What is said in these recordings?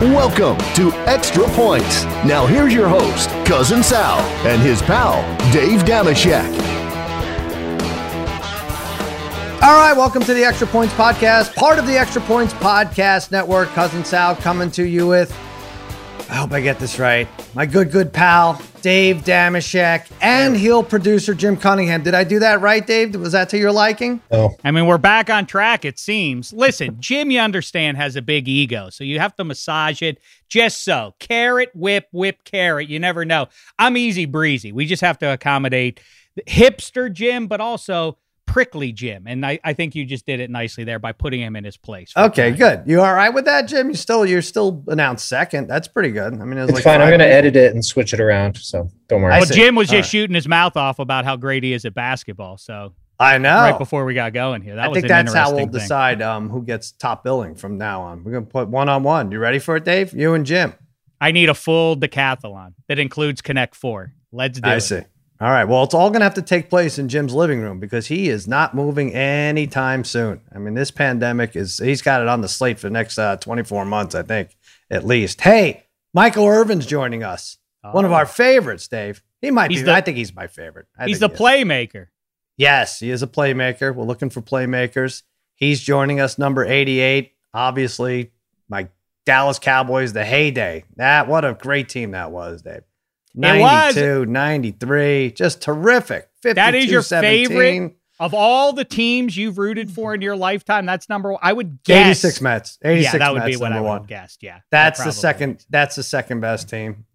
Welcome to Extra Points. Now here's your host, Cousin Sal, and his pal, Dave Dameshek. All right, welcome to the Extra Points Podcast, part of the Extra Points Podcast Network. Cousin Sal coming to you with, I hope I get this right, my good pal, Dave Dameshek, and heel producer Jim Cunningham. Did I do that right, Dave? Was that to your liking? Oh. I mean, we're back on track, it seems. Listen, Jim, you understand, has a big ego, so you have to massage it just so. Carrot, whip, carrot. You never know. I'm easy breezy. We just have to accommodate hipster Jim, but also prickly Jim, and I think you just did it nicely there by putting him in his place. Okay, good. You all right with that, Jim? You're still announced second. That's pretty good. I mean, it's like fine. I'm going to edit it and switch it around, so don't worry. Well, Jim was just shooting his mouth off about how great he is at basketball. So I know. Right before we got going here, I think that's how we'll decide who gets top billing from now on. We're going to put one-on-one. You ready for it, Dave? You and Jim. I need a full decathlon that includes Connect Four. Let's do it. I see. All right. Well, it's all going to have to take place in Jim's living room because he is not moving anytime soon. I mean, this pandemic he's got it on the slate for the next 24 months, I think, at least. Hey, Michael Irvin's joining us. One of our favorites, Dave. He might be. I think he's my favorite. He's the playmaker. Yes, he is a playmaker. We're looking for playmakers. He's joining us, number 88. Obviously, my Dallas Cowboys, the heyday. What a great team that was, Dave. 92, 93, just terrific. 52, that is your 17. favorite of all the teams you've rooted for in your lifetime. That's number one. I would guess 86 Mets. 86 yeah, that would Mets, be what I would one. have guessed. Yeah, that's the second. That's the second best team.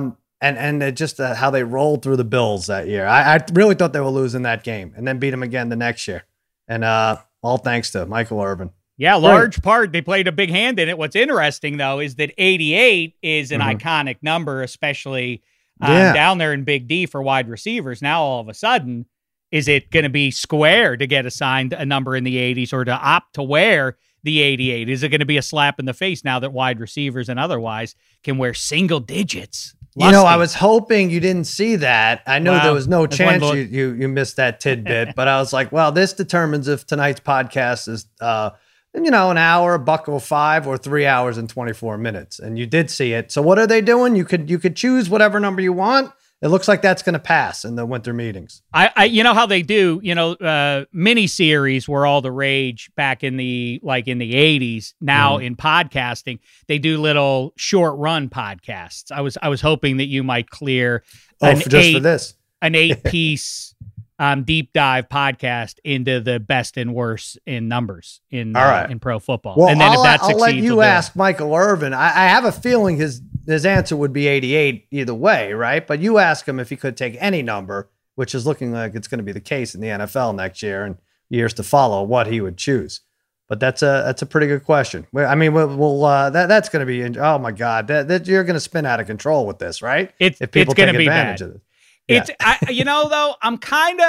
And just how they rolled through the Bills that year. I really thought they were losing that game, and then beat them again the next year. And all thanks to Michael Irvin. Yeah, large part. They played a big hand in it. What's interesting though is that 88 is an iconic number, especially. Down there in Big D for wide receivers. Now, all of a sudden, is it going to be square to get assigned a number in the 80s or to opt to wear the 88? Is it going to be a slap in the face now that wide receivers and otherwise can wear single digits? Lusty. You know, I was hoping you didn't see that. I know there was no chance you missed that tidbit, but I was like, well, this determines if tonight's podcast is an hour, $1.05, or 3 hours and 24 minutes. And you did see it. So what are they doing? You could choose whatever number you want. It looks like that's going to pass in the winter meetings. I you know how they do, mini series were all the rage back in the 80s. Now in podcasting, they do little short run podcasts. I was hoping that you might clear for this. An 8-piece deep dive podcast into the best and worst in numbers in pro football. Well, and then I'll let you ask Michael Irvin. I have a feeling his answer would be 88 either way, right? But you ask him if he could take any number, which is looking like it's going to be the case in the NFL next year and years to follow, what he would choose. But that's a pretty good question. I mean, that's going to be, oh my God, that you're going to spin out of control with this, right? If people take advantage of it. Yeah. Though I'm kind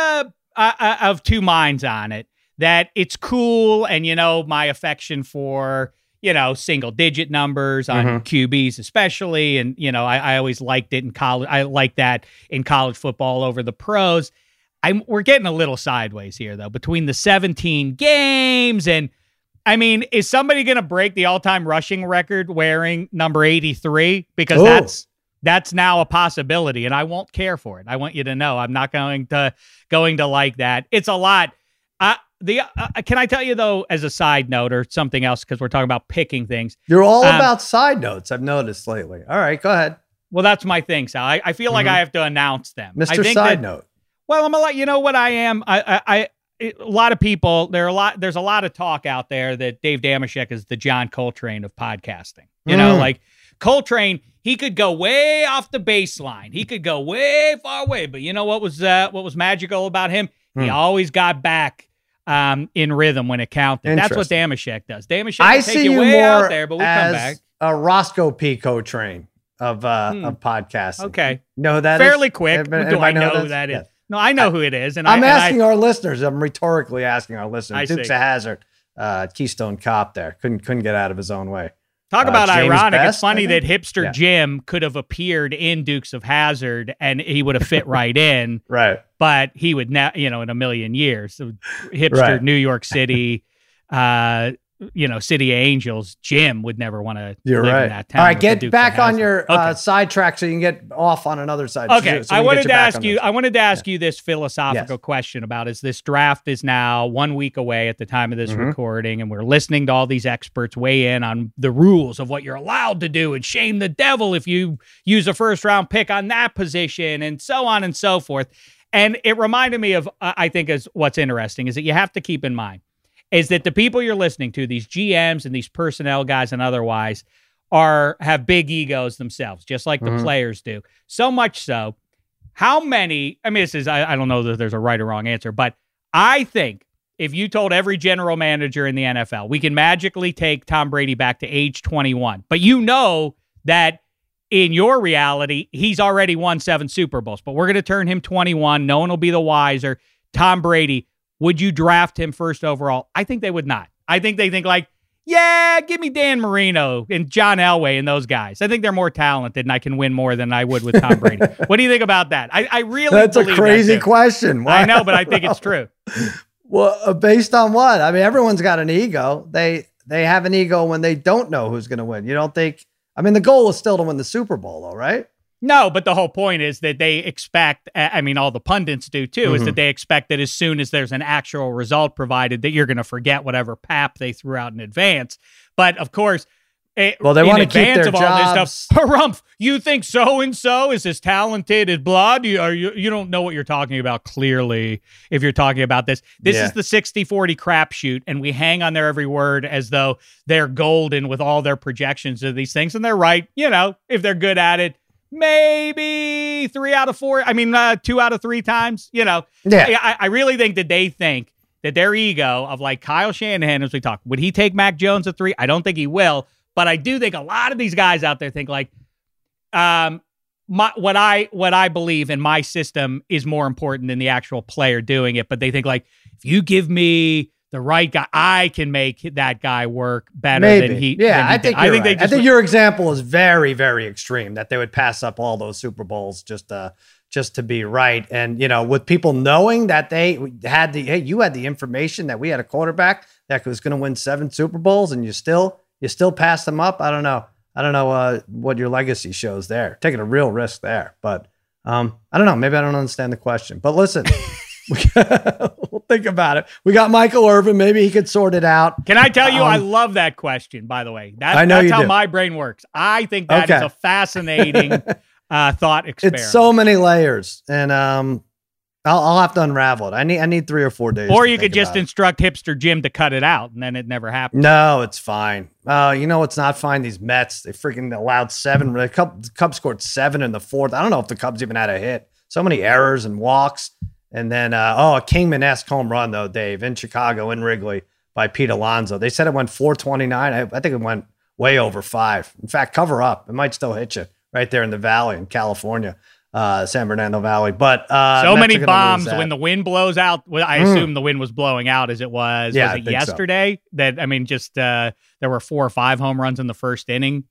of two minds on it, that it's cool. And, my affection for, single digit numbers on QBs, especially. And, I always liked it in college. I like that in college football over the pros. We're getting a little sideways here though, between the 17 games. And I mean, is somebody going to break the all-time rushing record wearing number 83? Because that's now a possibility, and I won't care for it. I want you to know I'm not going to like that. It's a lot. Can I tell you though, as a side note or something else, because we're talking about picking things. You're all about side notes. I've noticed lately. All right, go ahead. Well, that's my thing, Sal. I feel like I have to announce them, Mr. Side Note. Well, I'm gonna let you know what I am. A lot of people. There's a lot of talk out there that Dave Dameshek is the John Coltrane of podcasting. Like Coltrane. He could go way off the baseline. He could go way far away. But you know what was magical about him? He always got back in rhythm when it counted. That's what Dameshek does. Dameshek can take you way out there, but we come back. A Roscoe P. Coltrane of podcasting. Okay. No, that fairly is, quick. Do I know who that is? Yes. No, I know who it is. And I'm asking our listeners. I'm rhetorically asking our listeners. Dukes of Hazzard, Keystone Cop there. Couldn't get out of his own way. Talk about James ironic. Best, it's funny that hipster Jim could have appeared in Dukes of Hazzard and he would have fit right in. Right. But he would in a million years. So hipster New York City, City of Angels, Jim would never want to live in that town. All right, get back on your sidetrack so you can get off on another side. Okay, I wanted to ask you this philosophical question about, is this draft is now 1 week away at the time of this recording, and we're listening to all these experts weigh in on the rules of what you're allowed to do and shame the devil if you use a first-round pick on that position and so on and so forth. And it reminded me of, I think, is what's interesting is that you have to keep in mind is that the people you're listening to, these GMs and these personnel guys and otherwise, have big egos themselves, just like the players do. So much so, how many, I mean, I don't know that there's a right or wrong answer, but I think if you told every general manager in the NFL, we can magically take Tom Brady back to age 21, but you know that in your reality, he's already won 7 Super Bowls, but we're going to turn him 21. No one will be the wiser. Tom Brady, would you draft him first overall? I think they would not. I think they think like, yeah, give me Dan Marino and John Elway and those guys. I think they're more talented and I can win more than I would with Tom Brady. What do you think about that? I really That's a crazy question. Why? I know, but I think it's true. Well, based on what? I mean, everyone's got an ego. They have an ego when they don't know who's going to win. You don't think, I mean, the goal is still to win the Super Bowl though, right? No, but the whole point is that they expect, I mean, all the pundits do too, is that they expect that as soon as there's an actual result provided that you're going to forget whatever pap they threw out in advance. But of course, they want to keep their jobs. All this stuff, Harumph, you think so-and-so is as talented as blood? You don't know what you're talking about clearly if you're talking about this. This is the 60-40 crapshoot, and we hang on their every word as though they're golden with all their projections of these things. And they're right, if they're good at it. Maybe 3 out of 4. I mean, 2 out of 3 times, Yeah. I really think that they think that their ego of like Kyle Shanahan, as we talk, would he take Mac Jones at 3? I don't think he will, but I do think a lot of these guys out there think like, what I believe in my system is more important than the actual player doing it. But they think like, if you give me the right guy, I can make that guy work better than he. Yeah, I think your example is very, very extreme. That they would pass up all those Super Bowls just to be right. And with people knowing that they had you had the information that we had a quarterback that was going to win 7 Super Bowls, and you still pass them up. I don't know what your legacy shows there. Taking a real risk there, but I don't know. Maybe I don't understand the question. But listen. We'll think about it. We got Michael Irvin. Maybe he could sort it out. Can I tell you, I love that question, by the way. That's how my brain works. I think that is a fascinating thought experiment. It's so many layers, and I'll have to unravel it. I need 3 or 4 days. Or you could just instruct hipster Jim to cut it out, and then it never happens. No, it's fine. It's not fine. These Mets, they freaking allowed 7. The Cubs scored 7 in the 4th. I don't know if the Cubs even had a hit. So many errors and walks. And then, a Kingman-esque home run, though, Dave, in Chicago, in Wrigley, by Pete Alonso. They said it went 429. I think it went way over 5. In fact, cover up. It might still hit you right there in the valley in California, San Bernardino Valley. But so many bombs when the wind blows out. Well, I assume the wind was blowing out as it was. Yeah, was it yesterday? So. There were 4 or 5 home runs in the first inning.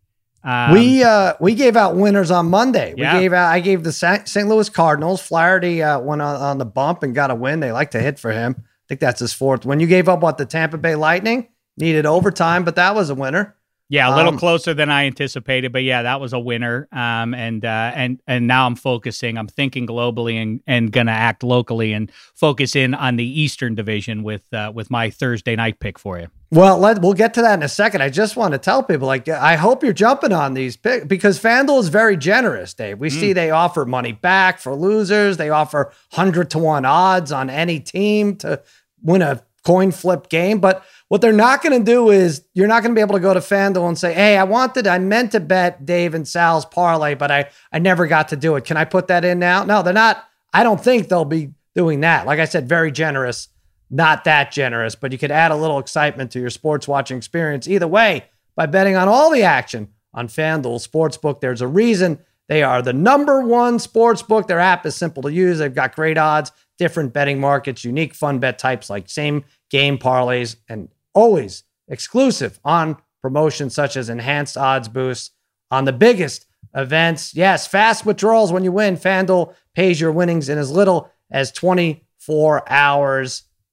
We gave out winners on Monday. I gave the St. Louis Cardinals. Flaherty went on the bump and got a win. They like to hit for him. I think that's his 4th. When you gave up the Tampa Bay Lightning, needed overtime, but that was a winner. Yeah, a little closer than I anticipated, but yeah, that was a winner. And now I'm focusing. I'm thinking globally and gonna act locally and focus in on the Eastern Division with my Thursday night pick for you. Well, we'll get to that in a second. I just want to tell people, I hope you're jumping on these picks because FanDuel is very generous, Dave. We see they offer money back for losers. They offer 100-to-1 odds on any team to win a coin flip game. But what they're not going to do is you're not going to be able to go to FanDuel and say, hey, I meant to bet Dave and Sal's parlay, but I never got to do it. Can I put that in now? No, they're not. I don't think they'll be doing that. Like I said, very generous. Not that generous, but you could add a little excitement to your sports watching experience either way by betting on all the action on FanDuel Sportsbook. There's a reason they are the #1 sportsbook. Their app is simple to use. They've got great odds, different betting markets, unique fun bet types like same game parlays, and always exclusive on promotions such as enhanced odds boosts on the biggest events. Yes, fast withdrawals when you win. FanDuel pays your winnings in as little as 24 hours.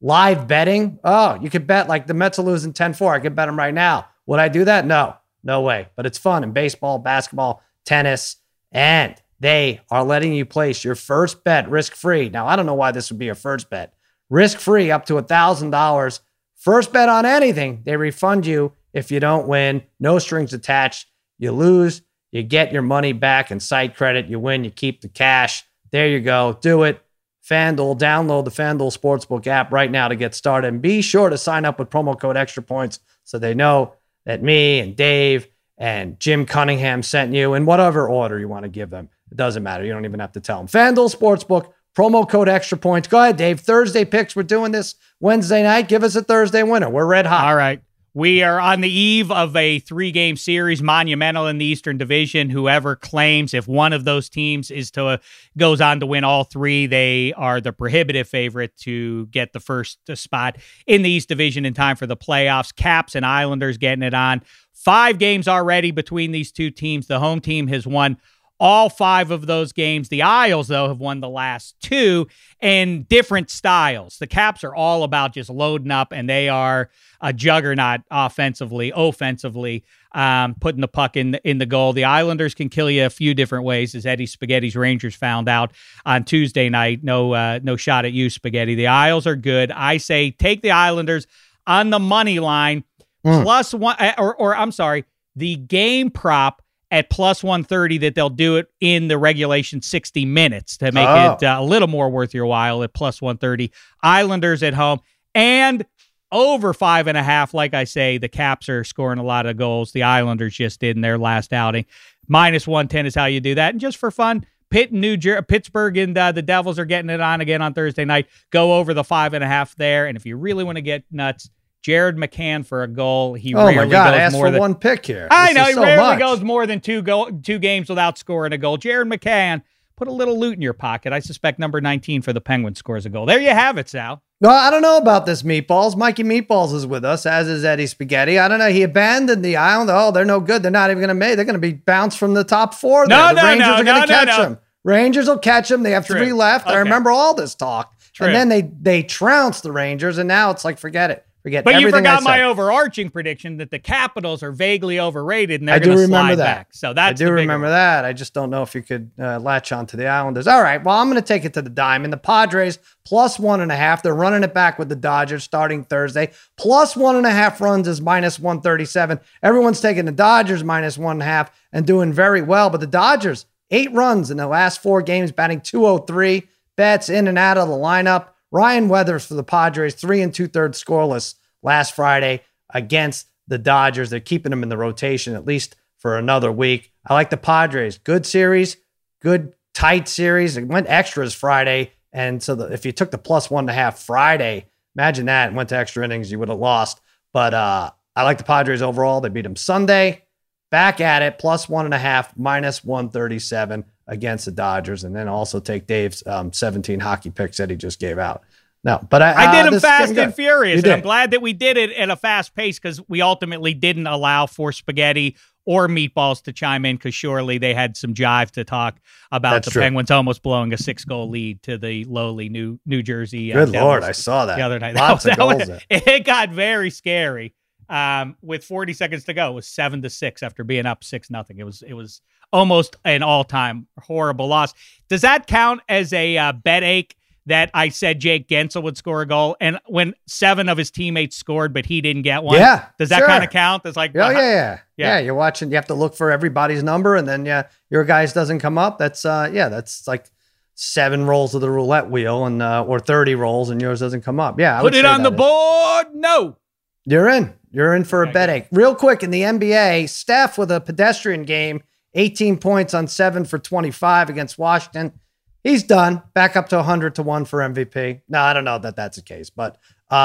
live betting. Oh, you could bet like the Mets are losing 10-4. I could bet them right now. Would I do that? No way. But it's fun in baseball, basketball, tennis, and they are letting you place your first bet risk-free. Now, I don't know why this would be a first bet. Risk-free up to $1,000. First bet on anything, they refund you if you don't win. No strings attached. You lose, you get your money back in site credit. You win, you keep the cash. There you go. Do it. FanDuel, download the FanDuel Sportsbook app right now to get started. And be sure to sign up with promo code Extra Points so they know that me and Dave and Jim Cunningham sent you in whatever order you want to give them. It doesn't matter. You don't even have to tell them. FanDuel Sportsbook, promo code Extra Points. Go ahead, Dave. Thursday picks. We're doing this Wednesday night. Give us a Thursday winner. We're red hot. All right. We are on the eve of a 3-game series, monumental in the Eastern Division. Whoever claims if one of those teams goes on to win all 3, they are the prohibitive favorite to get the first spot in the East Division in time for the playoffs. Caps and Islanders getting it on. 5 games already between these two teams. The home team has won all 5 of those games. The Isles, though, have won the last 2 in different styles. The Caps are all about just loading up, and they are a juggernaut offensively, putting the puck in the goal. The Islanders can kill you a few different ways, as Eddie Spaghetti's Rangers found out on Tuesday night. No shot at you, Spaghetti. The Isles are good. I say take the Islanders on the money line, plus one, or I'm sorry, the game prop at plus 130 that they'll do it in the regulation 60 minutes to make it a little more worth your while at plus 130. Islanders at home and over 5.5. Like I say, the Caps are scoring a lot of goals. The Islanders just did in their last outing. Minus 110 is how you do that. And just for fun, Pittsburgh and the Devils are getting it on again on Thursday night. Go over the 5.5 there. And if you really want to get nuts, Jared McCann for a goal. He rarely goes ask more for than 1 pick here. I know he rarely goes more than 2 games without scoring a goal. Jared McCann, put a little loot in your pocket. I suspect number 19 for the Penguins scores a goal. There you have it, Sal. No, I don't know about this, Meatballs. Mikey Meatballs is with us, as is Eddie Spaghetti. I don't know. He abandoned the island. Oh, they're no good. They're not even going to make. They're going to be bounced from the top 4. The Rangers are going to catch them. Rangers will catch them. They have 3 left. Okay. I remember all this talk. True. And then they trounced the Rangers, and now it's like, forget it. But you forgot my overarching prediction that the Capitals are vaguely overrated and they're going to slide back. So that's I do remember that. I just don't know if you could latch on to the Islanders. All right. Well, I'm going to take it to the Diamond. The Padres plus 1.5. They're running it back with the Dodgers starting Thursday. Plus 1.5 runs is minus 137. Everyone's taking the Dodgers minus 1.5 and doing very well. But the Dodgers, 8 runs in the last 4 games, batting .203. Bets in and out of the lineup. Ryan Weathers for the Padres, 3 2/3 scoreless last Friday against the Dodgers. They're keeping them in the rotation at least for another week. I like the Padres. Good series, good tight series. It went extras Friday, and so if you took the plus 1.5 Friday, imagine that, and went to extra innings, you would have lost. But I like the Padres overall. They beat them Sunday. Back at it, plus 1.5, minus 137 against the Dodgers, and then also take Dave's 17 hockey picks that he just gave out. No, but I did them fast and furious, and I'm glad that we did it at a fast pace because we ultimately didn't allow for Spaghetti or Meatballs to chime in because surely they had some jive to talk about Penguins almost blowing a 6-goal lead to the lowly New Jersey Good Devils Lord, I saw that the other night. Lots of goals. It got very scary. With 40 seconds to go, it was 7-6 after being up 6-0. It was almost an all-time horrible loss. Does that count as a bet ache that I said Jake Gensel would score a goal, and when 7 of his teammates scored, but he didn't get one? Yeah, does that kind of count? It's like, yeah. You're watching. You have to look for everybody's number, and then your guy's doesn't come up. That's that's like 7 rolls of the roulette wheel, and or 30 rolls, and yours doesn't come up. Yeah, put it on the board. No, you're in. You're in for a bet ache. Real quick in the NBA, Steph with a pedestrian game, 18 points on 7 for 25 against Washington. He's done. Back up to 100-1 for MVP. No, I don't know that that's the case, but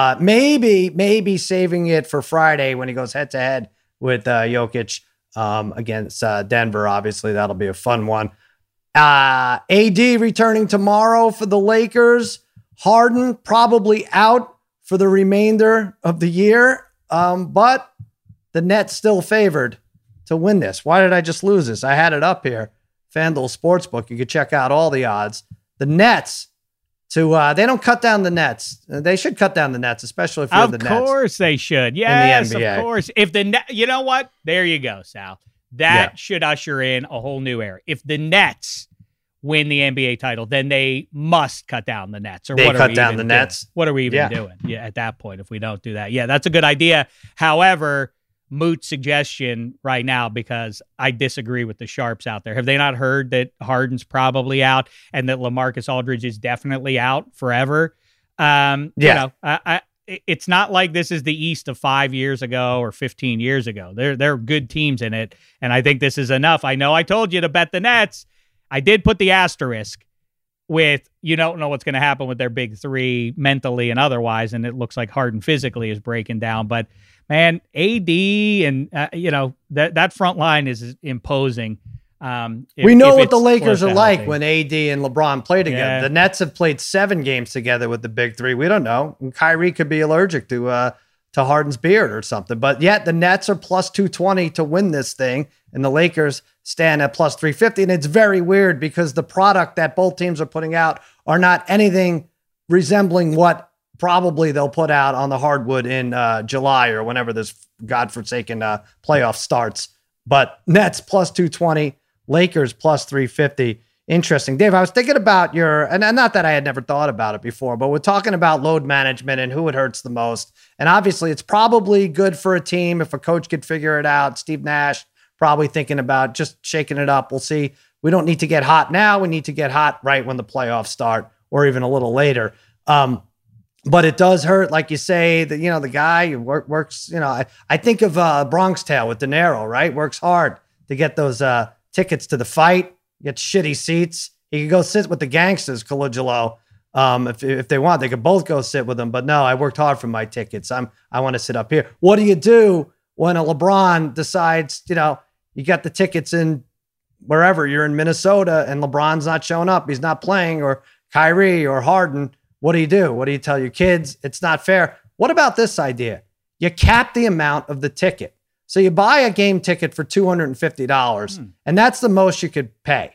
maybe saving it for Friday when he goes head-to-head with Jokic against Denver. Obviously, that'll be a fun one. AD returning tomorrow for the Lakers. Harden probably out for the remainder of the year, but the Nets still favored to win this. Why did I just lose this? I had it up here. FanDuel Sportsbook. You can check out all the odds. The Nets they don't cut down the nets. They should cut down the nets, especially if you're the Nets. Of course they should. Yes, in the NBA. Of course. If you know what? There you go, Sal. That should usher in a whole new era. If the Nets win the NBA title, then they must cut down the nets. Or they what cut are down the nets. What are we even doing? Yeah, at that point, if we don't do that, that's a good idea. However, moot suggestion right now because I disagree with the sharps out there. Have they not heard that Harden's probably out and that LaMarcus Aldridge is definitely out forever? You know, it's not like this is the East of 5 years ago or 15 years ago. There are good teams in it, and I think this is enough. I know I told you to bet the Nets. I did put the asterisk with you don't know what's going to happen with their big three mentally and otherwise, and it looks like Harden physically is breaking down. But, man, AD and, that front line is imposing. We know what the Lakers are like when AD and LeBron play together. Yeah. The Nets have played 7 games together with the big three. We don't know. And Kyrie could be allergic to Harden's beard or something. But yet the Nets are plus 220 to win this thing, and the Lakers stand at plus 350. And it's very weird because the product that both teams are putting out are not anything resembling what probably they'll put out on the hardwood in July or whenever this godforsaken playoff starts. But Nets plus 220. Lakers plus 350. Interesting. Dave, I was thinking about and not that I had never thought about it before, but we're talking about load management and who it hurts the most. And obviously it's probably good for a team if a coach could figure it out. Steve Nash probably thinking about just shaking it up. We'll see. We don't need to get hot now. We need to get hot right when the playoffs start or even a little later. But it does hurt, like you say, that, the guy who works, I think of Bronx Tale with De Niro, right? Works hard to get those tickets to the fight, get shitty seats. He could go sit with the gangsters, Colangelo. If they want, they could both go sit with him. But no, I worked hard for my tickets. I want to sit up here. What do you do when a LeBron decides, you got the tickets in wherever you're in Minnesota and LeBron's not showing up, he's not playing, or Kyrie or Harden? What do you do? What do you tell your kids? It's not fair. What about this idea? You cap the amount of the ticket. So you buy a game ticket for $250, and that's the most you could pay.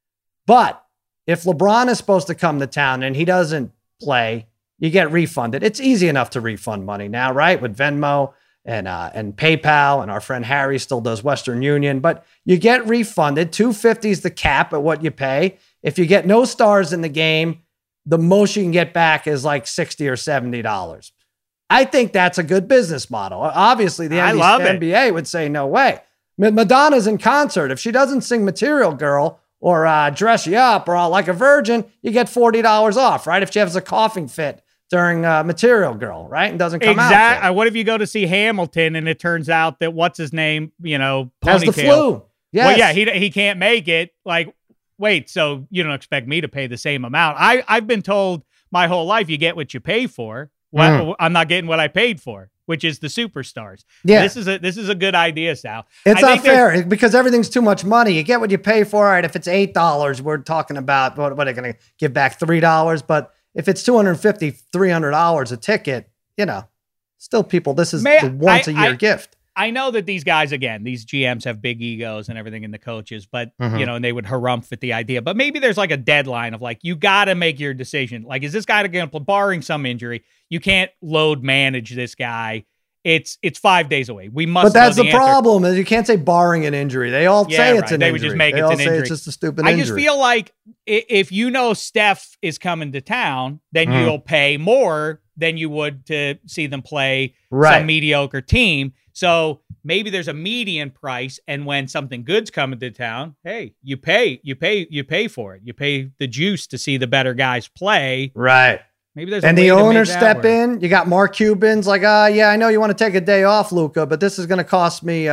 But if LeBron is supposed to come to town and he doesn't play, you get refunded. It's easy enough to refund money now, right? With Venmo and PayPal, and our friend Harry still does Western Union. But you get refunded. $250 is the cap at what you pay. If you get no stars in the game, the most you can get back is like $60 or $70. I think that's a good business model. Obviously, the NBA would say, no way. Madonna's in concert. If she doesn't sing Material Girl or Dress You Up or Like a Virgin, you get $40 off, right? If she has a coughing fit during Material Girl, right? And doesn't come out. What if you go to see Hamilton and it turns out that what's his name, Ponytail. Has the flu. Yes. Well, yeah, he can't make it. Like, wait, so you don't expect me to pay the same amount? I've been told my whole life you get what you pay for. Well, I'm not getting what I paid for, which is the superstars. Yeah. This is a good idea, Sal. It's not fair because everything's too much money. You get what you pay for. All right, if it's $8, we're talking about what are they going to give back $3? But if it's $250, $300 a ticket, still people, this is the once a year gift. I know that these guys, again, these GMs have big egos and everything in the coaches, but, and they would harumph at the idea. But maybe there's like a deadline of like, you got to make your decision. Like, is this guy going to, barring some injury, you can't load manage this guy. It's 5 days away. We must. But that's the problem is you can't say barring an injury. They all say it's an injury. They would just make it an injury. It's just a stupid injury. I just feel like if Steph is coming to town, then you'll pay more than you would to see them play some mediocre team. So maybe there's a median price, and when something good's coming to town, hey, you pay for it. You pay the juice to see the better guys play. Right. Maybe there's and the owners step in. You got Mark Cuban's like, yeah, I know you want to take a day off, Luka, but this is going to cost me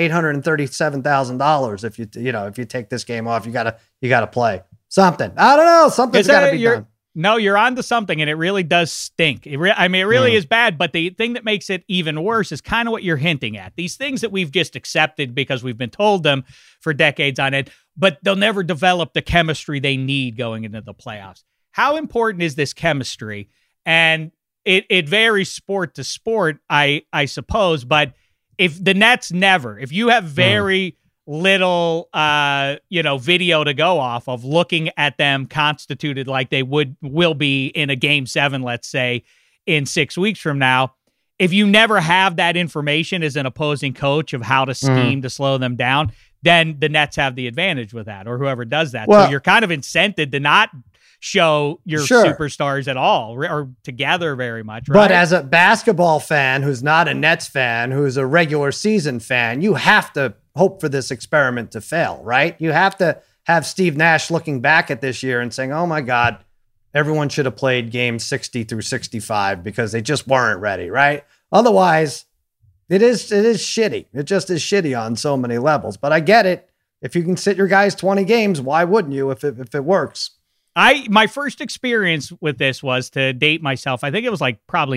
$837,000 if you take this game off. You gotta play something. I don't know. Something's got to be done. No, you're onto something, and it really does stink. It really is bad, but the thing that makes it even worse is kind of what you're hinting at. These things that we've just accepted because we've been told them for decades on it, but they'll never develop the chemistry they need going into the playoffs. How important is this chemistry? And it varies sport to sport, I suppose, but if the Nets if you have very little video to go off of, looking at them constituted like they will be in a game 7, let's say, in 6 weeks from now. If you never have that information as an opposing coach of how to scheme to slow them down, then the Nets have the advantage with that, or whoever does that. So you're kind of incented to not show your superstars at all, or together very much. Right? But as a basketball fan who's not a Nets fan, who's a regular season fan, you have to hope for this experiment to fail, right? You have to have Steve Nash looking back at this year and saying, oh my God, everyone should have played games 60 through 65 because they just weren't ready, right? Otherwise, it is shitty. It just is shitty on so many levels. But I get it. If you can sit your guys 20 games, why wouldn't you if it works? My first experience with this was, to date myself, I think it was like probably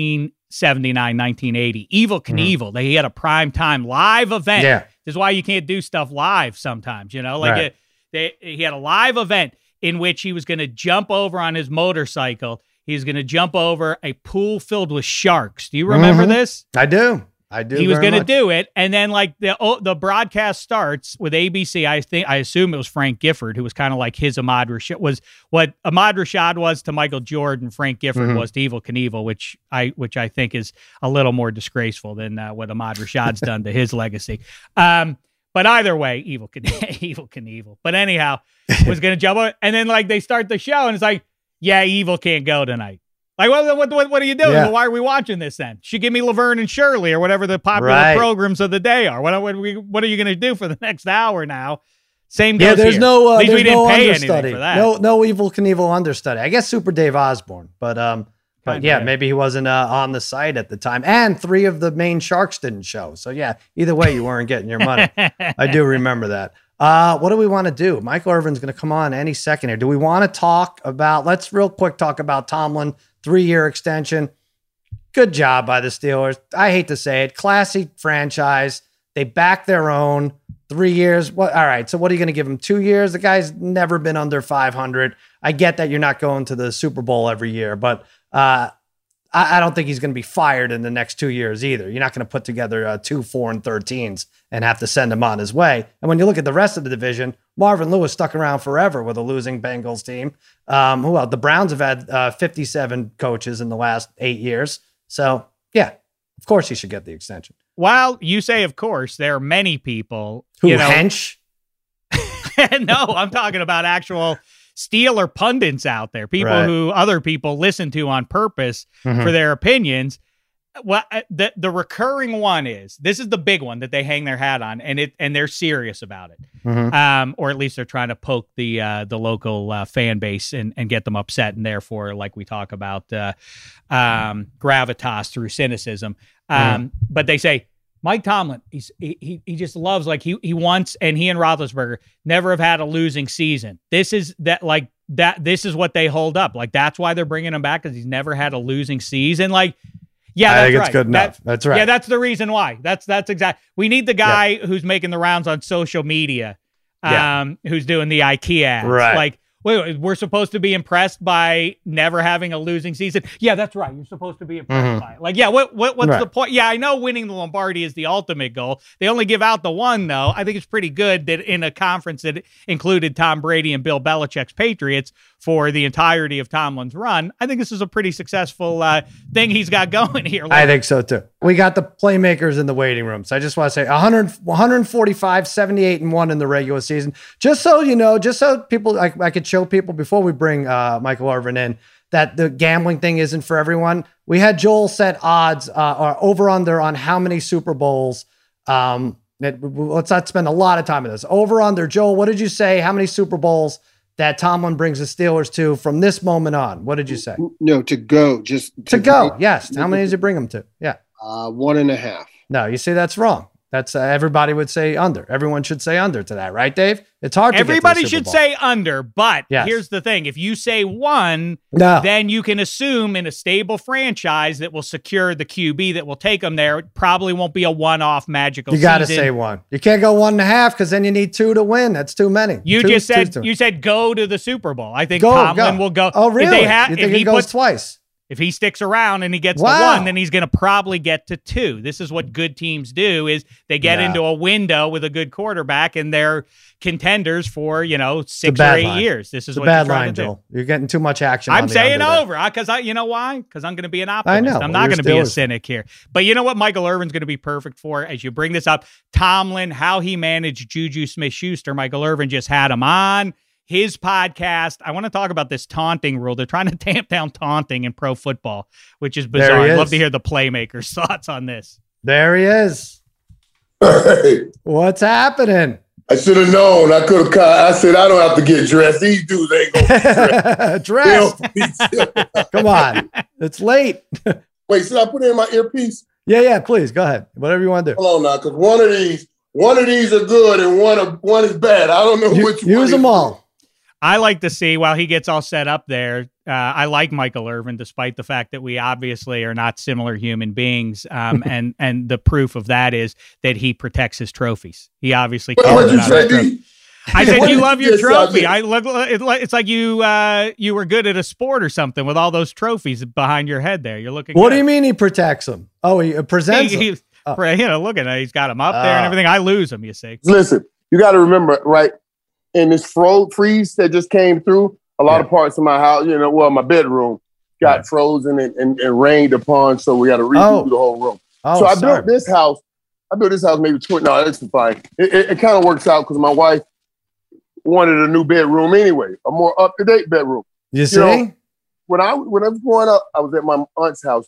1979, 1980. Evel Knievel. They had a primetime live event. Yeah. This is why you can't do stuff live sometimes, Like he had a live event in which he was going to jump over on his motorcycle. He's going to jump over a pool filled with sharks. Do you remember this? I do. He was going to do it, and then like the broadcast starts with ABC. I assume it was Frank Gifford, who was kind of like his Ahmad Rashad, was what Ahmad Rashad was to Michael Jordan. Frank Gifford was to Evel Knievel, which I think is a little more disgraceful than what Ahmad Rashad's done to his legacy. But either way, Evel Knievel. But anyhow, was going to jump over, and then like they start the show, and it's like, yeah, Evel can't go tonight. Like, what are you doing? Yeah. Well, why are we watching this then? Should give me Laverne and Shirley or whatever the popular programs of the day are. What are you going to do for the next hour now? Same goes there's here. no At least we didn't pay understudy. anything for that. No Evel Knievel understudy. I guess Super Dave Osborne, but yeah, maybe he wasn't on the site at the time. And 3 of the main Sharks didn't show. So yeah, either way, you weren't getting your money. I do remember that. What do we want to do? Michael Irvin's going to come on any second here. Do we want to let's real quick talk about Tomlin, 3-year extension. Good job by the Steelers. I hate to say it. Classy franchise. They back their own. 3 years. All right. So what are you going to give him? 2 years? The guy's never been under 500. I get that you're not going to the Super Bowl every year, but I don't think he's going to be fired in the next 2 years either. You're not going to put together 2 4-13s and have to send him on his way. And when you look at the rest of the division, Marvin Lewis stuck around forever with a losing Bengals team. Who else? The Browns have had 57 coaches in the last 8 years. So yeah, of course he should get the extension. Well, you say, of course, there are many people who hench. No, I'm talking about actual Steeler pundits out there, people who other people listen to on purpose for their opinions. Well, the recurring one is, this is the big one that they hang their hat on, and they're serious about it. Or at least they're trying to poke the local fan base and get them upset, and therefore, like we talk about, gravitas through cynicism. But they say, Mike Tomlin, he just loves, like he wants, and he and Roethlisberger never have had a losing season. This is what they hold up. Like, that's why they're bringing him back, because he's never had a losing season. Like, yeah, I think it's good enough. That's right. Yeah, that's the reason why. That's exactly. We need the guy who's making the rounds on social media, who's doing the IKEA ads. Right. Like, wait, we're supposed to be impressed by never having a losing season. Yeah, that's right. You're supposed to be impressed by it. Like, yeah, what's the point? Yeah, I know winning the Lombardi is the ultimate goal. They only give out the one, though. I think it's pretty good that in a conference that included Tom Brady and Bill Belichick's Patriots for the entirety of Tomlin's run, I think this is a pretty successful thing he's got going here. I think so, too. We got the playmakers in the waiting room. So I just want to say 145, 78-1 in the regular season. Just so you know, just so people, I could show people before we bring Michael Irvin in, that the gambling thing isn't for everyone. We had Joel set odds or over under on how many Super Bowls. Let's not spend a lot of time on this. Over under, Joel, what did you say? How many Super Bowls that Tomlin brings the Steelers to from this moment on? What did you say? No, to go. Just to go. Yes. How many does he bring them to? Yeah. 1.5. No, you see, that's wrong. That's everybody would say under. Everyone should say under to that, right, Dave? It's hard to everybody get to the Super should Bowl. say under, but here's the thing. If you say 1, then you can assume in a stable franchise that will secure the QB that will take them there, it probably won't be a one-off magical season. You got to say 1. You can't go 1.5 because then you need 2 to win. That's too many. You just said you said go to the Super Bowl. I think Tomlin will go. Oh, really? You think he goes puts twice? If he sticks around and he gets to 1, then he's going to probably get to 2. This is what good teams do, is they get into a window with a good quarterback and they're contenders for, 6 or 8 years. This is what you're trying to do. You're getting too much action. I'm saying over because you know why? Because I'm going to be an optimist. I know. I'm not going to be a cynic here. But you know what Michael Irvin's going to be perfect for, as you bring this up, Tomlin, how he managed Juju Smith-Schuster. Michael Irvin just had him on his podcast. I want to talk about this taunting rule. They're trying to tamp down taunting in pro football, which is bizarre. I'd love to hear the playmakers' thoughts on this. There he is. Hey. What's happening? I should have known. I could have. I said I don't have to get dressed. These dudes ain't gonna get dressed. Come on, it's late. Wait, should I put in my earpiece? Yeah. Please go ahead. Whatever you want to do. Hold on now, because one of these are good and one is bad. I don't know which one. Use them all. I like to see, while he gets all set up there, I like Michael Irvin, despite the fact that we obviously are not similar human beings. And the proof of that is that he protects his trophies. He obviously what you say, I said you love your trophy. It's like you were good at a sport or something with all those trophies behind your head there. You're looking. What do you mean he protects them? Oh, he presents them. Look at it. He's got them up there and everything. I lose them, you see. Listen, you got to remember, right? In this freeze that just came through, a lot of parts of my house, my bedroom got frozen and rained upon, so we got to redo the whole room. So I built this house. Maybe 20. No, that's fine. It kind of works out because my wife wanted a new bedroom anyway, a more up-to-date bedroom. You see? When I was growing up, I was at my aunt's house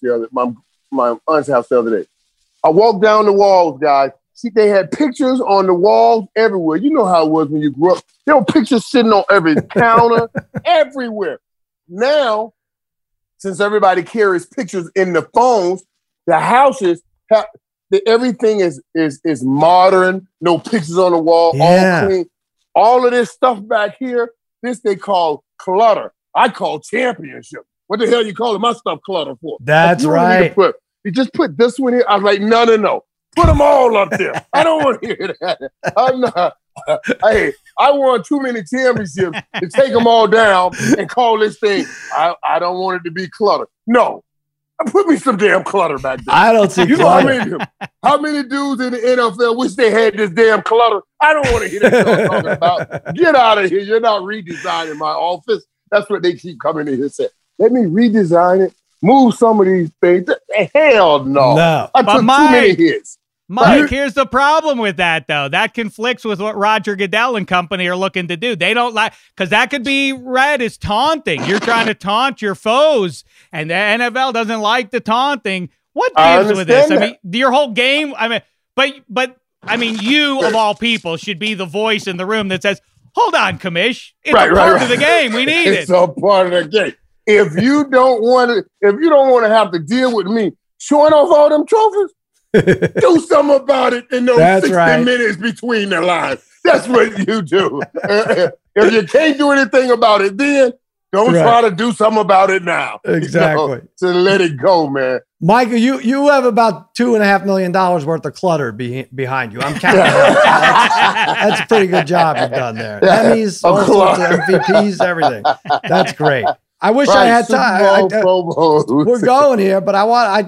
my aunt's house the other day. I walked down the walls, guys. See, they had pictures on the walls everywhere. You know how it was when you grew up. There were pictures sitting on every counter, everywhere. Now, since everybody carries pictures in the phones, the houses have everything is modern. No pictures on the wall, all clean. All of this stuff back here, this they call clutter. I call championship. What the hell you calling my stuff clutter for? That's right. You just put this one here. I was like, no. Put them all up there. I don't want to hear that. I'm not. Hey, I won too many championships to take them all down and call this thing. I don't want it to be clutter. No, put me some damn clutter back there. I don't see clutter. How many dudes in the NFL wish they had this damn clutter? I don't want to hear that I'm talking about. Get out of here. You're not redesigning my office. That's what they keep coming in here saying. Let me redesign it. Move some of these things. Hell no. I took too many hits. Mike, here's the problem with that, though. That conflicts with what Roger Goodell and company are looking to do. They don't like, because that could be read as taunting. You're trying to taunt your foes, and the NFL doesn't like the taunting. What gives with this? That. I mean, your whole game. I mean, you of all people should be the voice in the room that says, "Hold on, Commish. It's a part of the game. We need it. It's a part of the game. If you don't want to have to deal with me showing off all them trophies." Do something about it in those 60 minutes between the lines. That's what you do. If you can't do anything about it then, don't try to do something about it now. Exactly. So let it go, man. Michael, you have about $2.5 million worth of clutter behind you. I'm counting. That's a pretty good job you've done there. Emmys, all sorts of MVPs, everything. That's great. I wish I had time. We're going here, but we want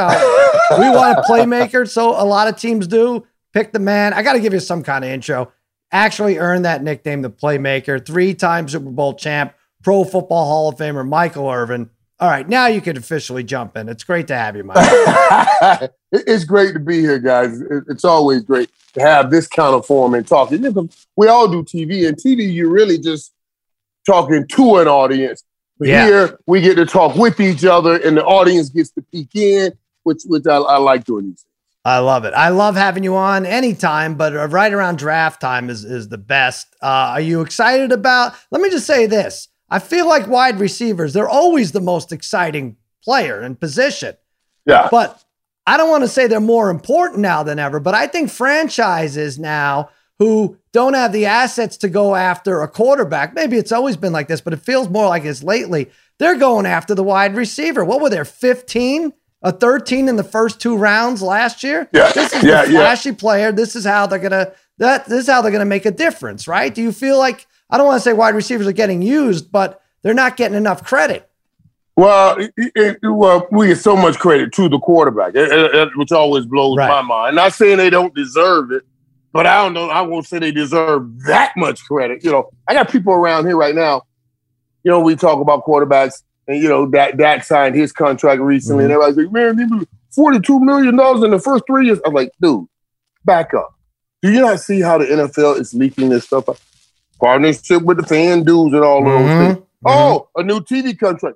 a playmaker. So a lot of teams do pick the man. I got to give you some kind of intro. Actually earned that nickname, the playmaker, 3-time Super Bowl champ, Pro Football Hall of Famer, Michael Irvin. All right, now you can officially jump in. It's great to have you, Michael. It's great to be here, guys. It's always great to have this kind of form and talking. We all do TV, and TV, you're really just talking to an audience. But here, we get to talk with each other, and the audience gets to peek in, which I like doing these things. I love it. I love having you on anytime, but right around draft time is the best. Are you excited about, let me just say this. I feel like wide receivers, they're always the most exciting player and position. Yeah. But I don't want to say they're more important now than ever, but I think franchises now who don't have the assets to go after a quarterback, maybe it's always been like this, but it feels more like it's lately, they're going after the wide receiver. What were there, 15? 13 in the first 2 rounds last year? Yeah. This is the flashy player. This is how they're gonna make a difference, right? Do you feel like, I don't want to say wide receivers are getting used, but they're not getting enough credit? Well, we get so much credit to the quarterback, which always blows my mind. Not saying they don't deserve it, but I don't know. I won't say they deserve that much credit. I got people around here right now. We talk about quarterbacks, and Dak signed his contract recently, and everybody's like, "Man, they blew $42 million in the first 3 years." I'm like, dude, back up. Do you not see how the NFL is leaking this stuff up? Partnership with the fan dudes and all those things. Oh, a new TV contract.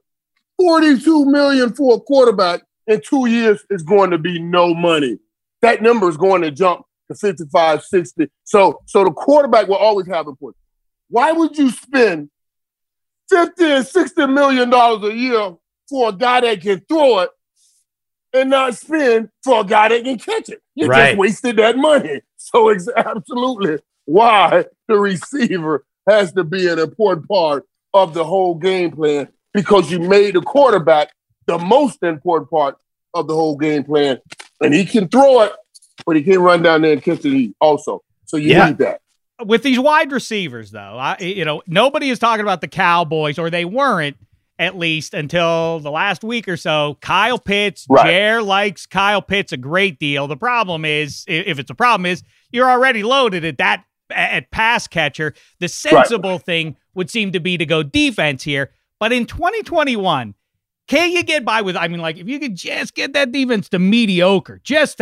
$42 million for a quarterback in 2 years is going to be no money. That number is going to jump to 55, 60. So the quarterback will always have a point. Why would you spend $50 and $60 million a year for a guy that can throw it and not spend for a guy that can catch it? You just wasted that money. So it's absolutely why the receiver has to be an important part of the whole game plan, because you made the quarterback the most important part of the whole game plan. And he can throw it, but he can run down there and catch it also. So you need that. With these wide receivers, though, nobody is talking about the Cowboys, or they weren't, at least until the last week or so. Kyle Pitts, Jer likes Kyle Pitts a great deal. The problem is, if it's a problem, is you're already loaded at pass catcher. The sensible thing would seem to be to go defense here. But in 2021, can you get by with, if you could just get that defense to mediocre, just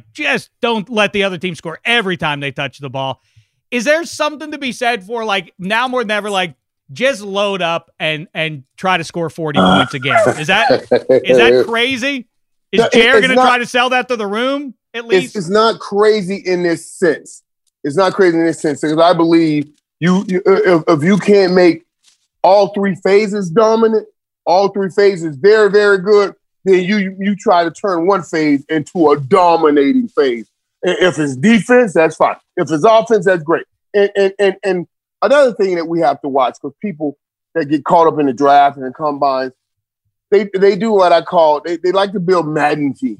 don't let the other team score every time they touch the ball. Is there something to be said for, now more than ever, just load up and try to score 40 points again? Is that crazy? Is Jer going to try to sell that to the room at least? It's not crazy in this sense. It's not crazy in this sense, because I believe if you can't make all three phases dominant, all three phases very, very good, then you try to turn one phase into a dominating phase. If it's defense, that's fine. If it's offense, that's great. And another thing that we have to watch, because people that get caught up in the draft and the combines, they do what I call, they like to build Madden teams.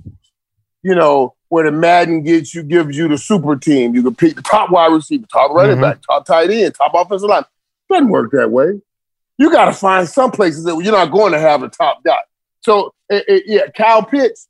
Where the Madden gives you the super team. You can pick the top wide receiver, top running back, top tight end, top offensive line. Doesn't work that way. You got to find some places that you're not going to have a top guy. So, Kyle Pitts,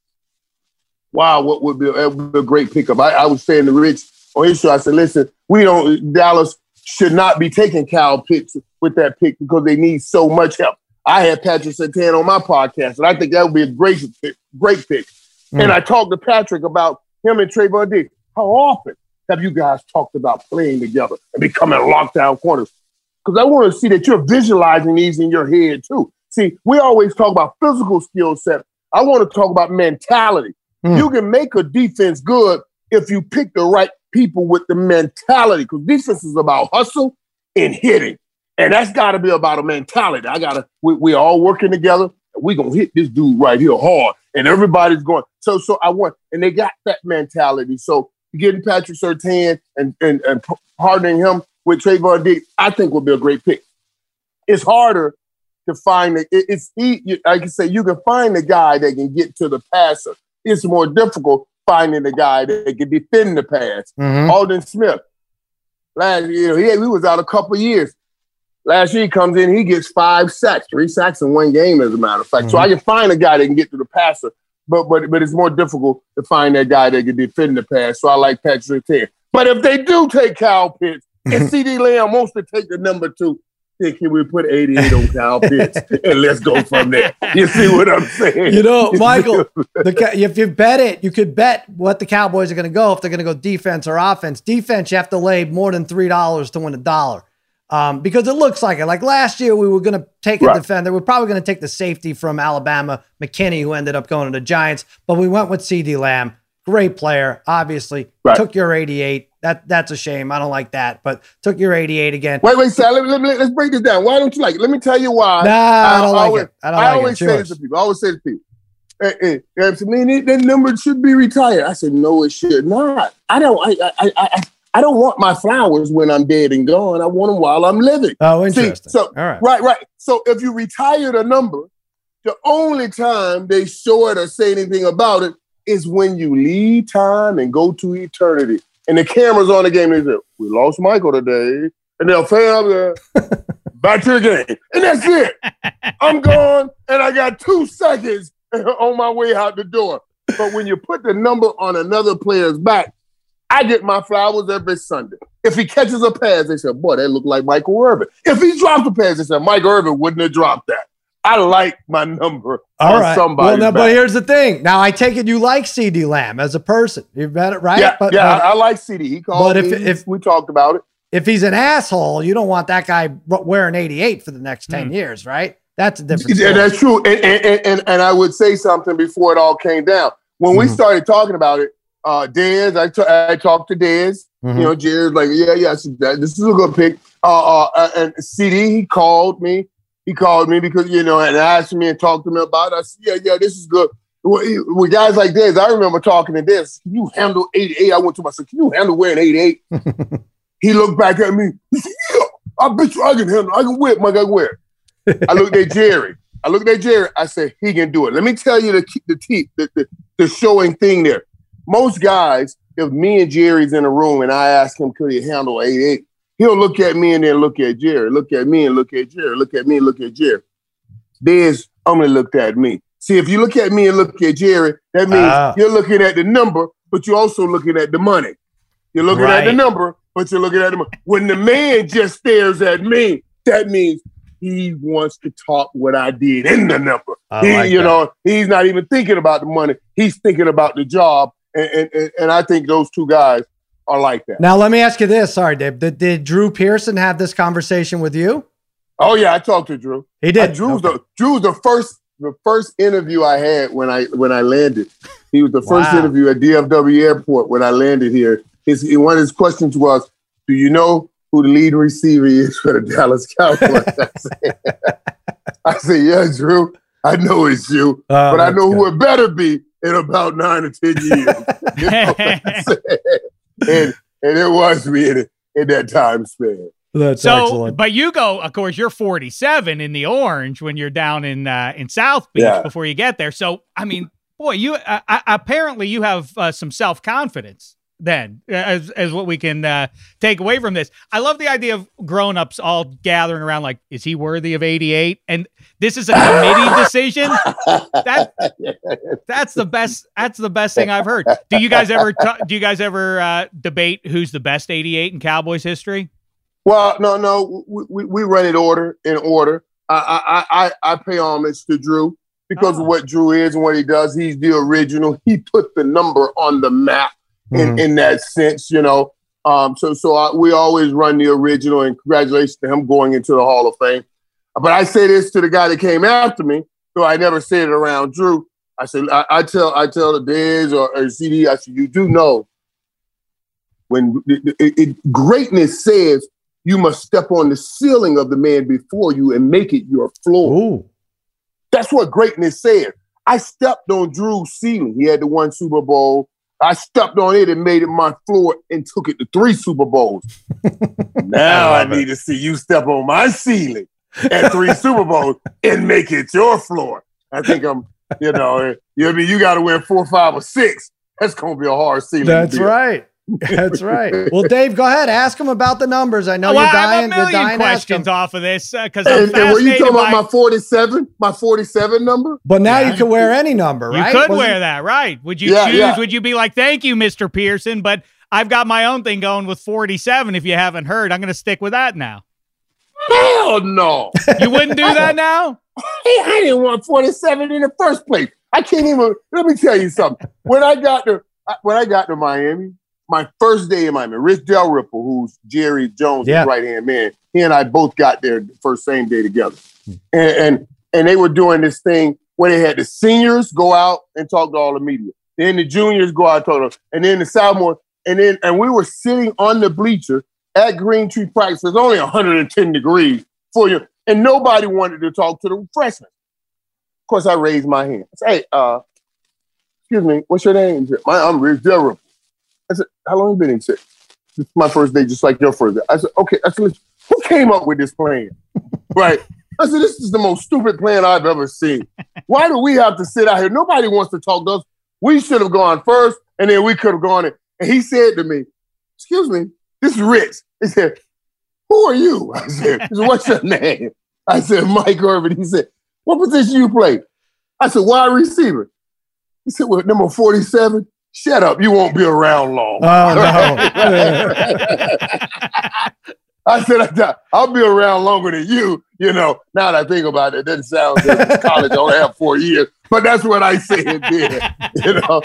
wow, what would be a great pickup. I was saying to Rich on his show, I said, listen, Dallas should not be taking Kyle Pitts with that pick because they need so much help. I had Patrick Surtain on my podcast, and I think that would be a great pick. And I talked to Patrick about him and Trayvon Diggs. How often have you guys talked about playing together and becoming lockdown corners? Because I want to see that you're visualizing these in your head too. See, we always talk about physical skill set. I want to talk about mentality. You can make a defense good if you pick the right people with the mentality, because defense is about hustle and hitting. And that's got to be about a mentality. We're all working together. We're going to hit this dude right here hard. And everybody's going. So and they got that mentality. So getting Patrick Surtain and partnering him with Trayvon Diggs, I think will be a great pick. It's harder to find like I say, you can find the guy that can get to the passer. It's more difficult finding the guy that can defend the pass. Aldon Smith, last year, he was out a couple of years. Last year he comes in, he gets 5 sacks, 3 sacks in one game, as a matter of fact. So I can find a guy that can get to the passer, but it's more difficult to find that guy that can defend the pass. So I like Patrick Surtain. But if they do take Kyle Pitts and CeeDee Lamb wants to take the number 2, then can we put 88 on Kyle Pitts and let's go from there? You see what I'm saying? Michael, if you bet it, you could bet what the Cowboys are going to go, if they're going to go defense or offense. Defense, you have to lay more than $3 to win $1. Because it looks like it. Like last year, we were going to take a defender. We're probably going to take the safety from Alabama, McKinney, who ended up going to the Giants. But we went with CeeDee Lamb. Great player, obviously. Took your 88. That's a shame. I don't like that. But took your 88 again. Wait, Sal. Let's break this down. Why don't you like it? Let me tell you why. I don't like it. I always say this to people. That number should be retired. I said, no, it should not. I don't want my flowers when I'm dead and gone. I want them while I'm living. Oh, interesting. All right. Right. So if you retire the number, the only time they show it or say anything about it is when you leave time and go to eternity. And the camera's on the game. They say, we lost Michael today. And they'll fan up there. back to the game. And that's it. I'm gone, and I got 2 seconds on my way out the door. But when you put the number on another player's back, I get my flowers every Sunday. If he catches a pass, they say, boy, that look like Michael Irvin. If he drops a pass, they say, Mike Irvin wouldn't have dropped that. I like my number on somebody's back. But here's the thing. Now, I take it you like CeeDee Lamb as a person. You've got it right? Yeah, I like CeeDee. He called me. If we talked about it. If he's an asshole, you don't want that guy wearing 88 for the next 10 years, right? That's a different story. Yeah, that's true. And I would say something before it all came down. When we started talking about it, Dez, I talked to Dez. You know, Jared's like, this is a good pick. And CeeDee, he called me. He called me because, you know, and asked me and talked to me about it. I said, yeah, this is good. With guys like Dez, I remember talking to Dez. Can you handle 88? I went to myself, can you handle wearing 88? He looked back at me. He said, yeah, I bet you I can handle. I can wear it, Mike. I can wear it. I looked at Jerry. I said, he can do it. Let me tell you the showing thing there. Most guys, if me and Jerry's in a room and I ask him, could he handle 88? He'll look at me and then look at Jerry. Look at me and look at Jerry. Look at me and look at Jerry. Dez only looked at me. See, if you look at me and look at Jerry, that means you're looking at the number, but you're also looking at the money. You're looking at the number, but you're looking at the money. When the man just stares at me, that means he wants to talk what I did in the number. He's not even thinking about the money. He's thinking about the job. And I think those two guys are like that. Now, let me ask you this. Sorry, Dave. Did Drew Pearson have this conversation with you? Oh, yeah. I talked to Drew. He did. Drew's the first interview I had when I landed. He was the first interview at DFW Airport when I landed here. One of his questions was, do you know who the lead receiver is for the Dallas Cowboys? I said, yeah, Drew. I know it's you, but I know who it better be in about 9 or 10 years. You know and it was me in that time span. That's excellent. But you go, of course, you're 47 in the orange when you're down in South Beach before you get there. So, I mean, boy, you apparently you have some self-confidence then, as what we can take away from this. I love the idea of grown-ups all gathering around like, is he worthy of 88? And this is a committee decision. That's the best. That's the best thing I've heard. Do you guys ever debate who's the best 88 in Cowboys history? Well, no, we run it in order. I pay homage to Drew because of what Drew is and what he does. He's the original. He put the number on the map in that sense, you know. We always run the original, and congratulations to him going into the Hall of Fame. But I say this to the guy that came after me, so I never say it around Drew. I said, I tell the Dez or CeeDee, I said, you do know when greatness says you must step on the ceiling of the man before you and make it your floor. Ooh. That's what greatness says. I stepped on Drew's ceiling. He had the 1 Super Bowl. I stepped on it and made it my floor and took it to 3 Super Bowls. Now I need to see you step on my ceiling at 3 Super Bowls and make it your floor. I think you got to win 4, 5, or 6. That's going to be a hard ceiling. That's right. That's right. Well, Dave, go ahead. Ask him about the numbers. I know you're dying. I have a million questions off of this because and were you talking about my 47 number? But now you can wear any number, right? You could wear that, right? Would you choose? Yeah. Would you be like, thank you, Mr. Pearson, but I've got my own thing going with 47. If you haven't heard, I'm going to stick with that now. Hell no. You wouldn't do that now? I didn't want 47 in the first place. I can't even. Let me tell you something. When I got to Miami. My first day in Miami, Rich Dalrymple, who's Jerry Jones' right-hand man, he and I both got there the same day together. And they were doing this thing where they had the seniors go out and talk to all the media. Then the juniors go out and talk to them. And then the sophomore, and we were sitting on the bleacher at Green Tree practice. It's only 110 degrees for you. And nobody wanted to talk to the freshmen. Of course, I raised my hand. I said, hey, excuse me, what's your name? I'm Rich Dalrymple. I said, how long have you been in Texas? This is my first day, just like your first day. I said, okay. I said, who came up with this plan? Right. I said, this is the most stupid plan I've ever seen. Why do we have to sit out here? Nobody wants to talk to us. We should have gone first, and then we could have gone in. And he said to me, excuse me, this is Rich. He said, who are you? I said, what's your name? I said, Mike Irvin. He said, what position you play? I said, wide receiver. He said, well, number 47. Shut up. You won't be around long. Oh, no. I said, I'll be around longer than you. You know, now that I think about it, it doesn't sound good. College only have 4 years. But that's what I said then. You know,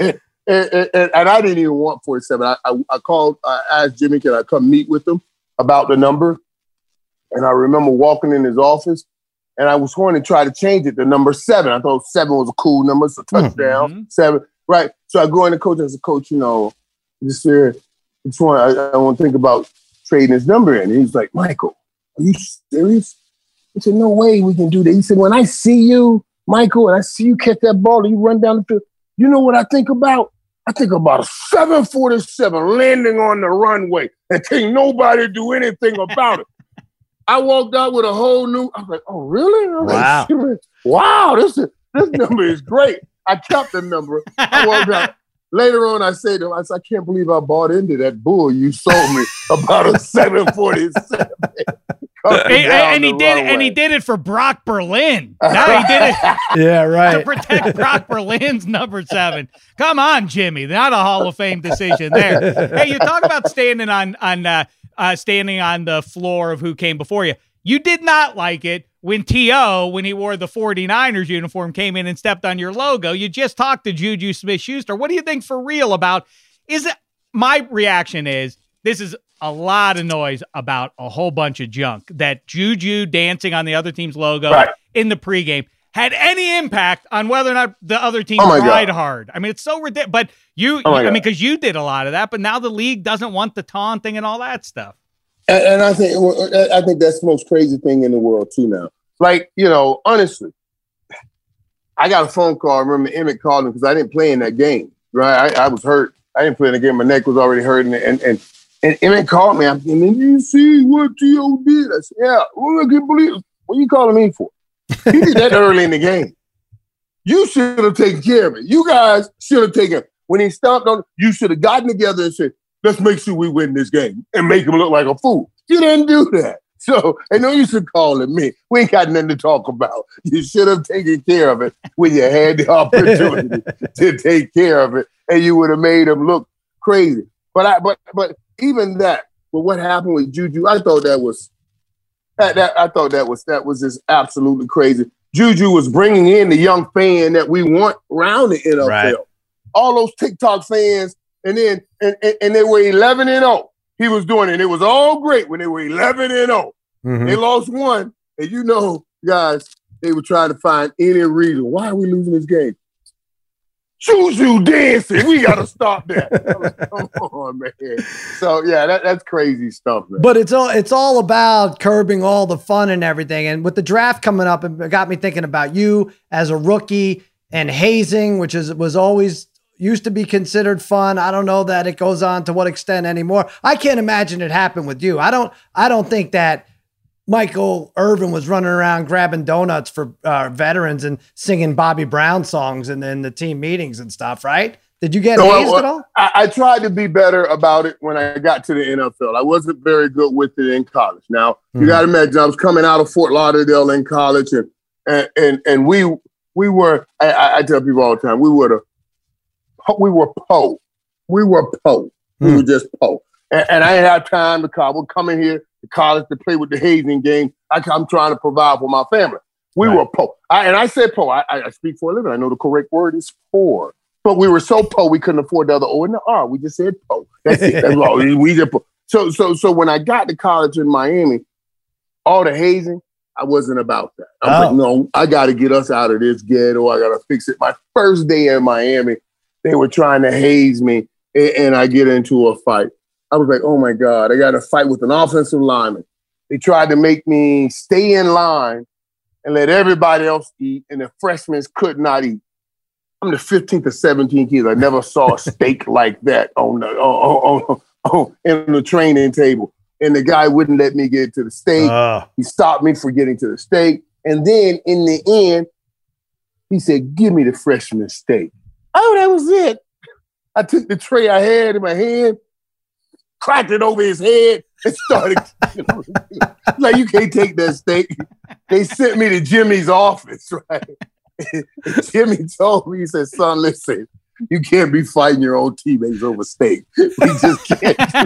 and I didn't even want 47. I called, I asked Jimmy, can I come meet with him about the number? And I remember walking in his office, and I was going to try to change it to number 7. I thought 7 was a cool number, so touchdown, 7. Right. So I go in the coach, I said, Coach, you know, I want to think about trading his number in. And he's like, Michael, are you serious? I said, no way we can do that. He said, when I see you, Michael, and I see you catch that ball and you run down the field, you know what I think about? I think about a 747 landing on the runway and can't nobody do anything about it. I walked out with a whole new, I was like, oh, really? Wow. Like, wow, this number is great. I kept the number. I walked out. Later on, I said to him, I can't believe I bought into that bull you sold me about a 747. And he did it for Brock Berlin. Now he did it. Yeah, right. To protect Brock Berlin's number 7. Come on, Jimmy. Not a Hall of Fame decision there. Hey, you talk about standing on the floor of who came before you. You did not like it when T.O., when he wore the 49ers uniform, came in and stepped on your logo. You just talked to Juju Smith-Schuster. What do you think for real about? My reaction is this is a lot of noise about a whole bunch of junk. That Juju dancing on the other team's logo in the pregame had any impact on whether or not the other team tried hard. I mean, it's so ridiculous. But because you did a lot of that, but now the league doesn't want the taunting and all that stuff. And I think that's the most crazy thing in the world too now. Like, you know, honestly, I got a phone call. I remember Emmett called me because I didn't play in that game. Right, I was hurt. I didn't play in the game. My neck was already hurting, and Emmett called me. And then you see what T.O. did. I said, yeah, well, I can't believe it. What are you calling me for? He did that early in the game. You should have taken care of it. You guys should have taken it. When he stomped on, you should have gotten together and said, let's make sure we win this game and make him look like a fool. You didn't do that. So, and no use of calling me. We ain't got nothing to talk about. You should have taken care of it when you had the opportunity to take care of it, and you would have made him look crazy. But even that, but what happened with Juju, I thought that was just absolutely crazy. Juju was bringing in the young fan that we want around the NFL. Right. All those TikTok fans, and then and they were 11-0. He was doing it. It was all great when they were 11-0. Mm-hmm. They lost one, and you know, guys, they were trying to find any reason. Why are we losing this game? Juju dancing. We got to stop that. Come on, man. So, yeah, that's crazy stuff, man. But it's all about curbing all the fun and everything. And with the draft coming up, it got me thinking about you as a rookie and hazing, which was always used to be considered fun. I don't know that it goes on to what extent anymore. I can't imagine it happened with you. I don't think that Michael Irvin was running around grabbing donuts for veterans and singing Bobby Brown songs in the team meetings and stuff, right? Did you get hazed at all? I tried to be better about it when I got to the NFL. I wasn't very good with it in college. Now, you got to imagine, I was coming out of Fort Lauderdale in college, and we were, I tell people all the time, we were po. We were po. We were just po. And I didn't have time to come. We're coming here to college to play with the hazing game. I'm trying to provide for my family. We were po. I said po. I speak for a living. I know the correct word is poor. But we were so po, we couldn't afford the other O and the R. We just said po. That's it. That's all. We just po. So when I got to college in Miami, all the hazing, I wasn't about that. I was like, no, I got to get us out of this ghetto. I got to fix it. My first day in Miami, they were trying to haze me, and I get into a fight. I was like, oh, my God, I got to fight with an offensive lineman. They tried to make me stay in line and let everybody else eat, and the freshmen could not eat. I'm the 15th or 17th kid. I never saw a steak like that on the training table. And the guy wouldn't let me get to the steak. He stopped me from getting to the steak. And then in the end, he said, give me the freshman steak. Oh, that was it. I took the tray I had in my hand, cracked it over his head, and started, like, you can't take that steak. They sent me to Jimmy's office, right? And Jimmy told me, he said, son, listen, you can't be fighting your own teammates over steak. We just can't do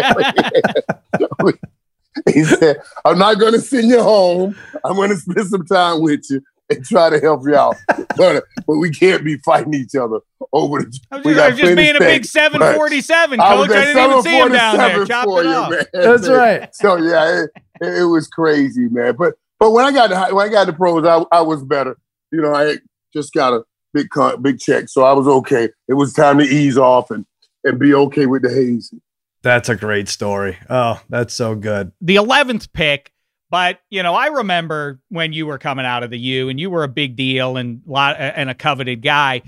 that. He said, I'm not going to send you home. I'm going to spend some time with you and try to help you out. But we can't be fighting each other over the. I was just being a big 747, Coach. I didn't even see him down there. Chop it off. That's right. So, yeah, it was crazy, man. But when I got to pros, I was better. I just got a big check, so I was okay. It was time to ease off and be okay with the hazy. That's a great story. Oh, that's so good. The 11th pick, but I remember when you were coming out of the U, and you were a big deal and a coveted guy.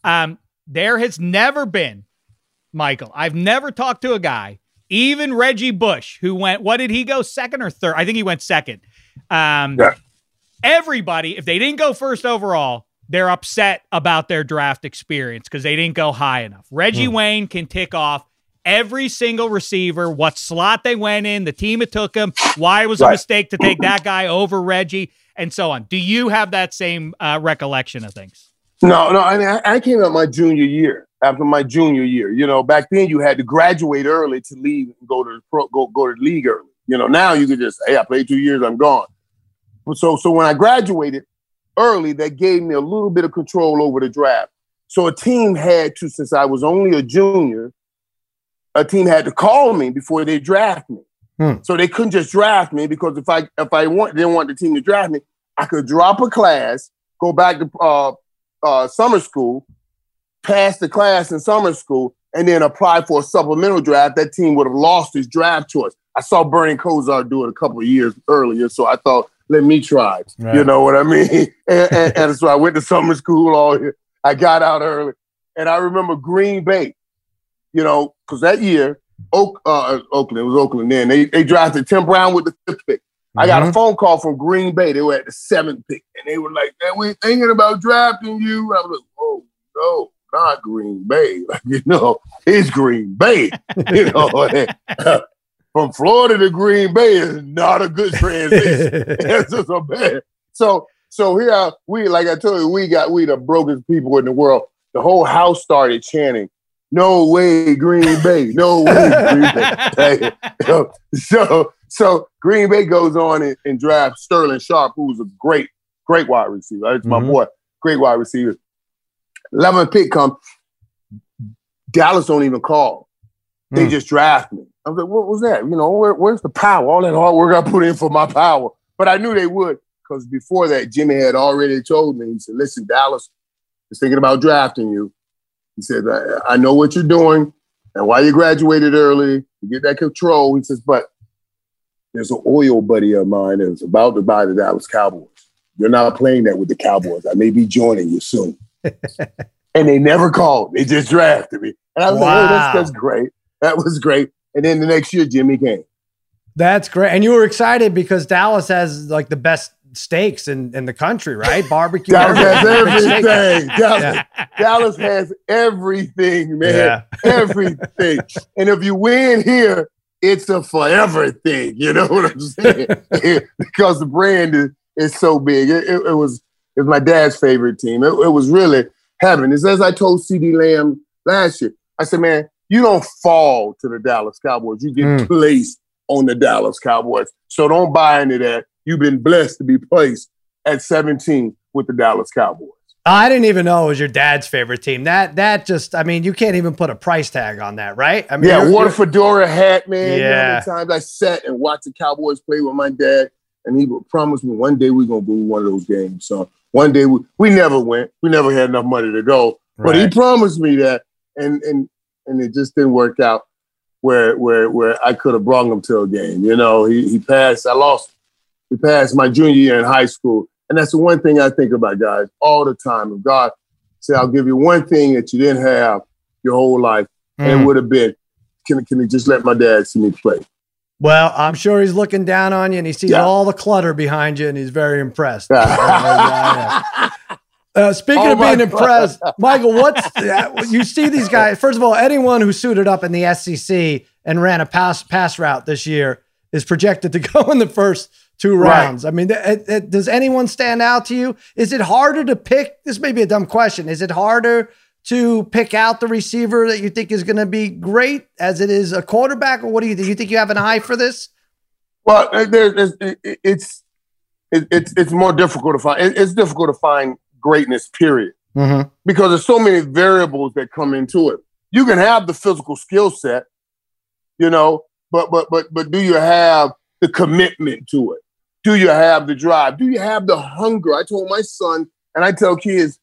There has never been, Michael, I've never talked to a guy, even Reggie Bush, who went, what did he go, second or third? I think he went second. Yeah. Everybody, if they didn't go first overall, they're upset about their draft experience because they didn't go high enough. Reggie Wayne can tick off every single receiver, what slot they went in, the team that took him, why it was a mistake to take that guy over Reggie, and so on. Do you have that same recollection of things? No. I came out my junior year. After my junior year, back then you had to graduate early to leave and go to the league early. Now you could just, hey, I played 2 years, I'm gone. So when I graduated early, that gave me a little bit of control over the draft. So a team had to, since I was only a junior, a team had to call me before they draft me. So they couldn't just draft me, because if I didn't want the team to draft me, I could drop a class, go back to summer school, pass the class in summer school, and then apply for a supplemental draft. That team would have lost his draft choice. I saw Bernie Kosar do it a couple of years earlier, so I thought, let me try. Right. You know what I mean? and so I went to summer school all year. I got out early. And I remember Green Bay, because that year, Oakland, it was Oakland then, they drafted Tim Brown with the 5th pick. I got a phone call from Green Bay. They were at the 7th pick. And they were like, man, we're thinking about drafting you. I was like, oh, no, not Green Bay. It's Green Bay. From Florida to Green Bay is not a good transition. It's just a bad. So here we, like I told you, we the brokest people in the world. The whole house started chanting, "No way, Green Bay! No way, Green Bay!" So Green Bay goes on and drafts Sterling Sharp, who's a great wide receiver. That's my boy, great wide receiver. 11th pick comes. Dallas don't even call. They just draft me. I was like, what was that? Where's the power? All that hard work I put in for my power. But I knew they would, because before that, Jimmy had already told me, he said, listen, Dallas is thinking about drafting you. He said, I know what you're doing and why you graduated early. You get that control. He says, but there's an oil buddy of mine that's about to buy the Dallas Cowboys. You're not playing that with the Cowboys. I may be joining you soon. And they never called. They just drafted me. And I was like, oh, that's great. That was great. And then the next year, Jimmy came. That's great. And you were excited because Dallas has like the best steaks in the country, right? Barbecue. Dallas has everything. Dallas has everything, man. Yeah. Everything. And if you win here, it's a forever thing. You know what I'm saying? Because the brand is so big. It was my dad's favorite team. It was really heaven. It's as I told C.D. Lamb last year. I said, man, you don't fall to the Dallas Cowboys. You get placed on the Dallas Cowboys. So don't buy into that. You've been blessed to be placed at 17 with the Dallas Cowboys. I didn't even know it was your dad's favorite team. That just, I mean, you can't even put a price tag on that, right? I mean, wore the fedora hat, man. Yeah. You know, times I sat and watched the Cowboys play with my dad, and he would promise me one day we're going to win one of those games. So one day we never went. We never had enough money to go. Right. But he promised me that, and it just didn't work out where I could have brought him to a game. You know, he passed. I lost. He passed my junior year in high school. And that's the one thing I think about, guys, all the time. If God said, I'll give you one thing that you didn't have your whole life, and it would have been, can you just let my dad see me play? Well, I'm sure he's looking down on you, and he sees all the clutter behind you, and he's very impressed. Speaking of being impressed, Michael, you see these guys, first of all, anyone who suited up in the SEC and ran a pass route this year is projected to go in the first 2 rounds. Right. I mean, does anyone stand out to you? Is it harder to pick? This may be a dumb question. Is it harder to pick out the receiver that you think is going to be great as it is a quarterback, or what do you think? You think you have an eye for this? Well, it's more difficult to find. It's difficult to find greatness, period, because there's so many variables that come into it. You can have the physical skill set, but do you have the commitment to it? Do you have the drive? Do you have the hunger? I told my son, and I tell kids,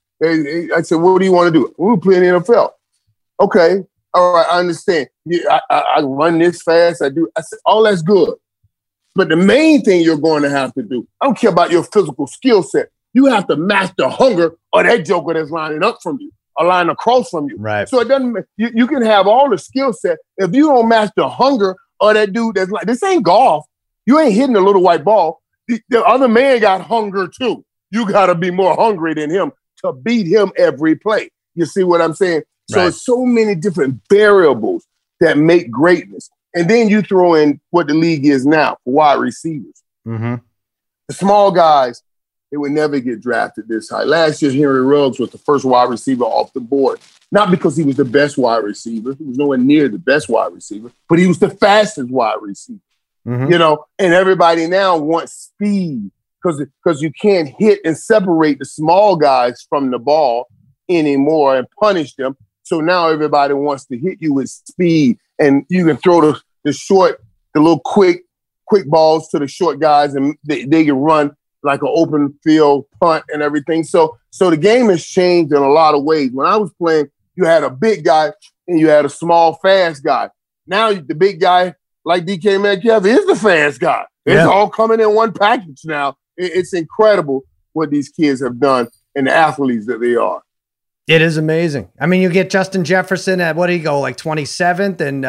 I said, what do you want to do? We'll play in the NFL. Okay. All right. I understand. Yeah, I run this fast. I said, all that's good. But the main thing you're going to have to do, I don't care about your physical skill set. You have to master hunger or that joker that's lining up from you or lining across from you. Right. So it doesn't, you can have all the skill set. If you don't master hunger or that dude that's like, this ain't golf. You ain't hitting a little white ball. The other man got hunger too. You got to be more hungry than him to beat him every play. You see what I'm saying? So It's so many different variables that make greatness. And then you throw in what the league is now for wide receivers. The small guys, they would never get drafted this high. Last year, Henry Ruggs was the first wide receiver off the board. Not because he was the best wide receiver. He was nowhere near the best wide receiver, but he was the fastest wide receiver. And everybody now wants speed because you can't hit and separate the small guys from the ball anymore and punish them. So now everybody wants to hit you with speed, and you can throw the little quick balls to the short guys, and they can run like an open field punt and everything. So the game has changed in a lot of ways. When I was playing, you had a big guy and you had a small, fast guy. Now the big guy, like DK Metcalf, is the fast guy. It's all coming in one package now. It's incredible what these kids have done and the athletes that they are. It is amazing. I mean, you get Justin Jefferson at, what do you go, like 27th, and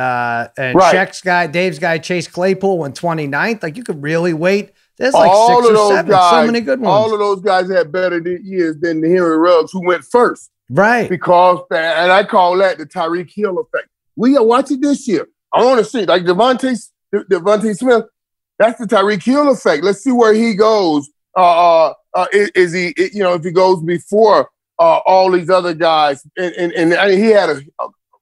Shaq's guy, Dave's guy, Chase Claypool went 29th. Like, you could really wait. There's like all 6 or 7, so many good ones. All of those guys had better years than the Henry Ruggs, who went first. Right. Because, and I call that the Tyreek Hill effect. We are watching this year. I want to see, like Devontae Smith, that's the Tyreek Hill effect. Let's see where he goes. Is he, if he goes before all these other guys, and he had a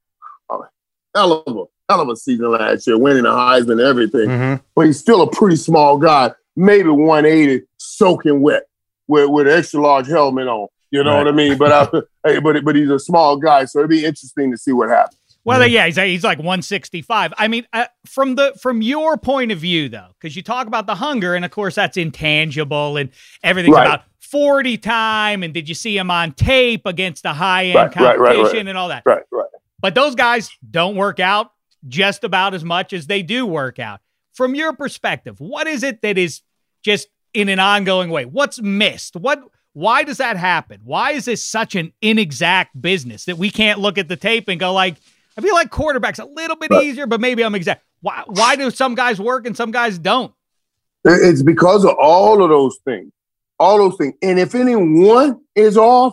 hell of a season last year, winning the Heisman and everything. But he's still a pretty small guy, maybe 180, soaking wet with an extra large helmet on. You know what I mean? But but he's a small guy, so it'd be interesting to see what happens. Well, he's like 165. I mean, from your point of view, though, because you talk about the hunger, and of course that's intangible, and everything's about 40 time, and did you see him on tape against a high-end competition and all that. Right. But those guys don't work out just about as much as they do work out. From your perspective, what is it that is just in an ongoing way? What's missed? Why does that happen? Why is this such an inexact business that we can't look at the tape and go like, I feel like quarterback's a little bit easier, but maybe I'm exact. Why do some guys work and some guys don't? It's because of all of those things. And if any one is off,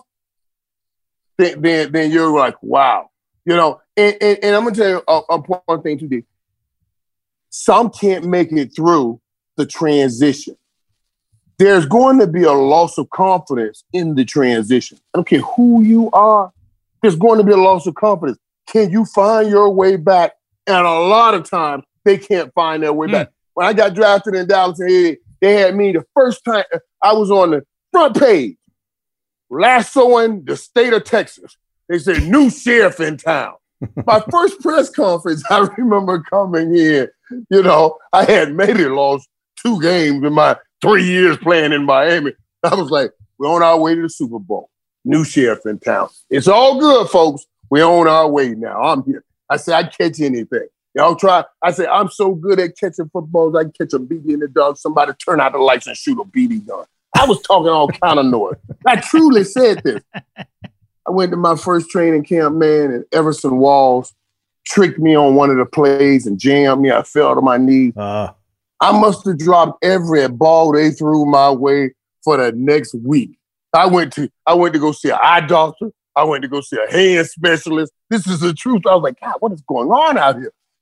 then you're like, wow. And I'm going to tell you a important thing too, Dave. Some can't make it through the transition. There's going to be a loss of confidence in the transition. I don't care who you are. There's going to be a loss of confidence. Can you find your way back? And a lot of times they can't find their way back. When I got drafted in Dallas, they had me the first time I was on the front page, lassoing the state of Texas. They said, new sheriff in town. My first press conference, I remember coming in, I had maybe lost 2 games in my 3 years playing in Miami. I was like, we're on our way to the Super Bowl. New sheriff in town. It's all good, folks. We're on our way now. I'm here. I said, I'd catch anything. Y'all try. I said, I'm so good at catching footballs, I can catch a BB in the dark. Somebody turn out the lights and shoot a BB gun. I was talking all kind of noise. I truly said this. I went to my first training camp, man, and Everson Walls tricked me on one of the plays and jammed me. I fell to my knee. I must have dropped every ball they threw my way for the next week. I went to go see an eye doctor. I went to go see a hand specialist. This is the truth. I was like, God, what is going on out here?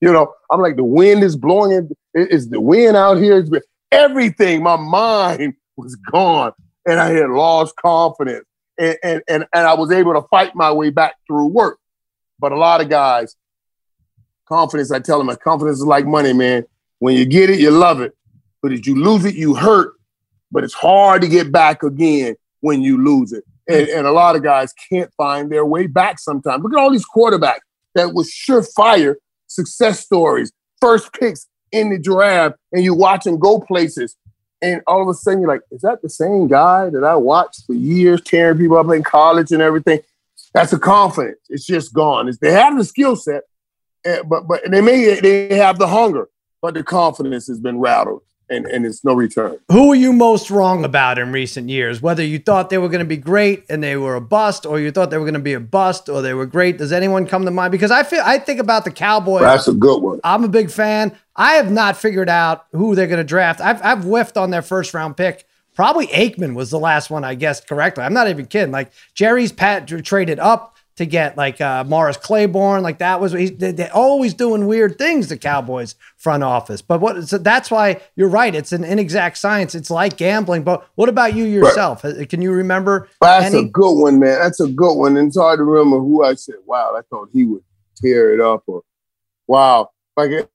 You know, I'm like, the wind is blowing. Is the wind out here? Everything. My mind was gone, and I had lost confidence. And I was able to fight my way back through work. But a lot of guys, confidence, I tell them, confidence is like money, man. When you get it, you love it. But if you lose it, you hurt. But it's hard to get back again when you lose it. And a lot of guys can't find their way back sometimes. Look at all these quarterbacks that was surefire success stories, first picks in the draft, and you watch them go places. And all of a sudden, you're like, is that the same guy that I watched for years, tearing people up in college and everything? That's a confidence. It's just gone. They have the skill set, but they have the hunger, but the confidence has been rattled, and it's no return. Who were you most wrong about in recent years? Whether you thought they were going to be great and they were a bust, or you thought they were going to be a bust or they were great. Does anyone come to mind? Because I think about the Cowboys. That's a good one. I'm a big fan. I have not figured out who they're going to draft. I've whiffed on their first round pick. Probably Aikman was the last one I guessed correctly. I'm not even kidding. Like Jerry's traded up to get like Morris Claiborne. Like that was, they're always doing weird things, the Cowboys front office. But so that's why you're right. It's an inexact science. It's like gambling. But what about you yourself? Right. Can you remember? That's a good one, man. That's a good one. And it's hard to remember who I said, wow, I thought he would tear it up, or wow. Like it,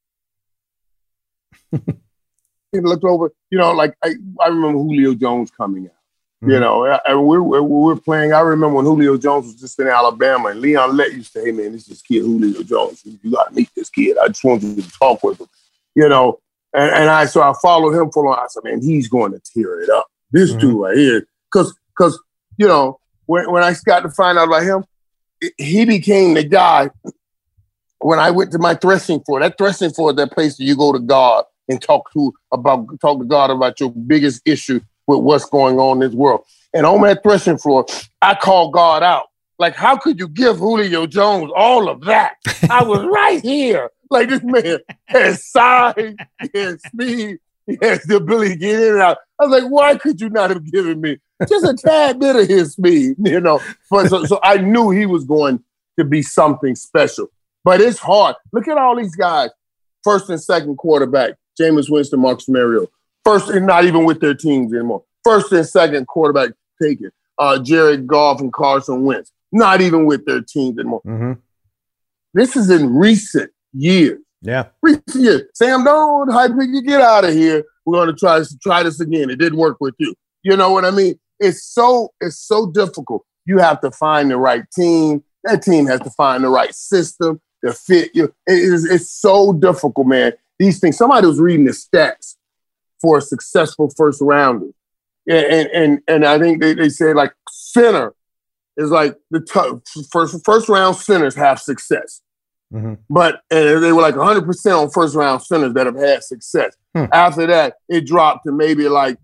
looked over, you know, like I remember Julio Jones coming out. Mm-hmm. You know, and we're playing. I remember when Julio Jones was just in Alabama, and Leon Lett used to say, "Hey man, this is kid Julio Jones. You got to meet this kid. I just want you to talk with him." You know, and I followed him for a long. I said, "Man, he's going to tear it up. This dude right here." Because you know, when I got to find out about him, he became the guy. When I went to my threshing floor, that place that you go to God and talk to God about your biggest issue with what's going on in this world. And on that threshing floor, I called God out. Like, how could you give Julio Jones all of that? I was right here. Like, this man has size, he has speed, he has the ability to get in and out. I was like, why could you not have given me just a tad bit of his speed? You know, but so I knew he was going to be something special. But it's hard. Look at all these guys, first and second quarterback, Jameis Winston, Marcus Mariota. First, and not even with their teams anymore. First and second quarterback taken. Jared Goff and Carson Wentz. Not even with their teams anymore. Mm-hmm. This is in recent years. Yeah. Recent years. Sam Darnold, how did you get out of here? We're going to try this again. It didn't work with you. You know what I mean? It's so difficult. You have to find the right team. That team has to find the right system to fit you. It's so difficult, man. These things. Somebody was reading the stats for a successful first rounder. And I think they said like center is like the first round centers have success. Mm-hmm. But they were like 100% on first round centers that have had success. After that, it dropped to maybe like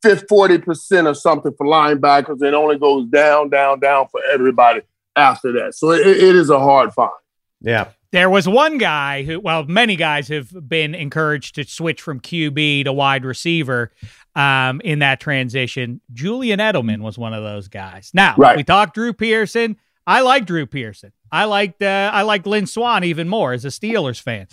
40% or something for linebackers. It only goes down for everybody after that. So it is a hard find. Yeah. There was one guy many guys have been encouraged to switch from QB to wide receiver in that transition. Julian Edelman was one of those guys. Now, We talked Drew Pearson. I like Drew Pearson. I like Lynn Swann even more as a Steelers fan.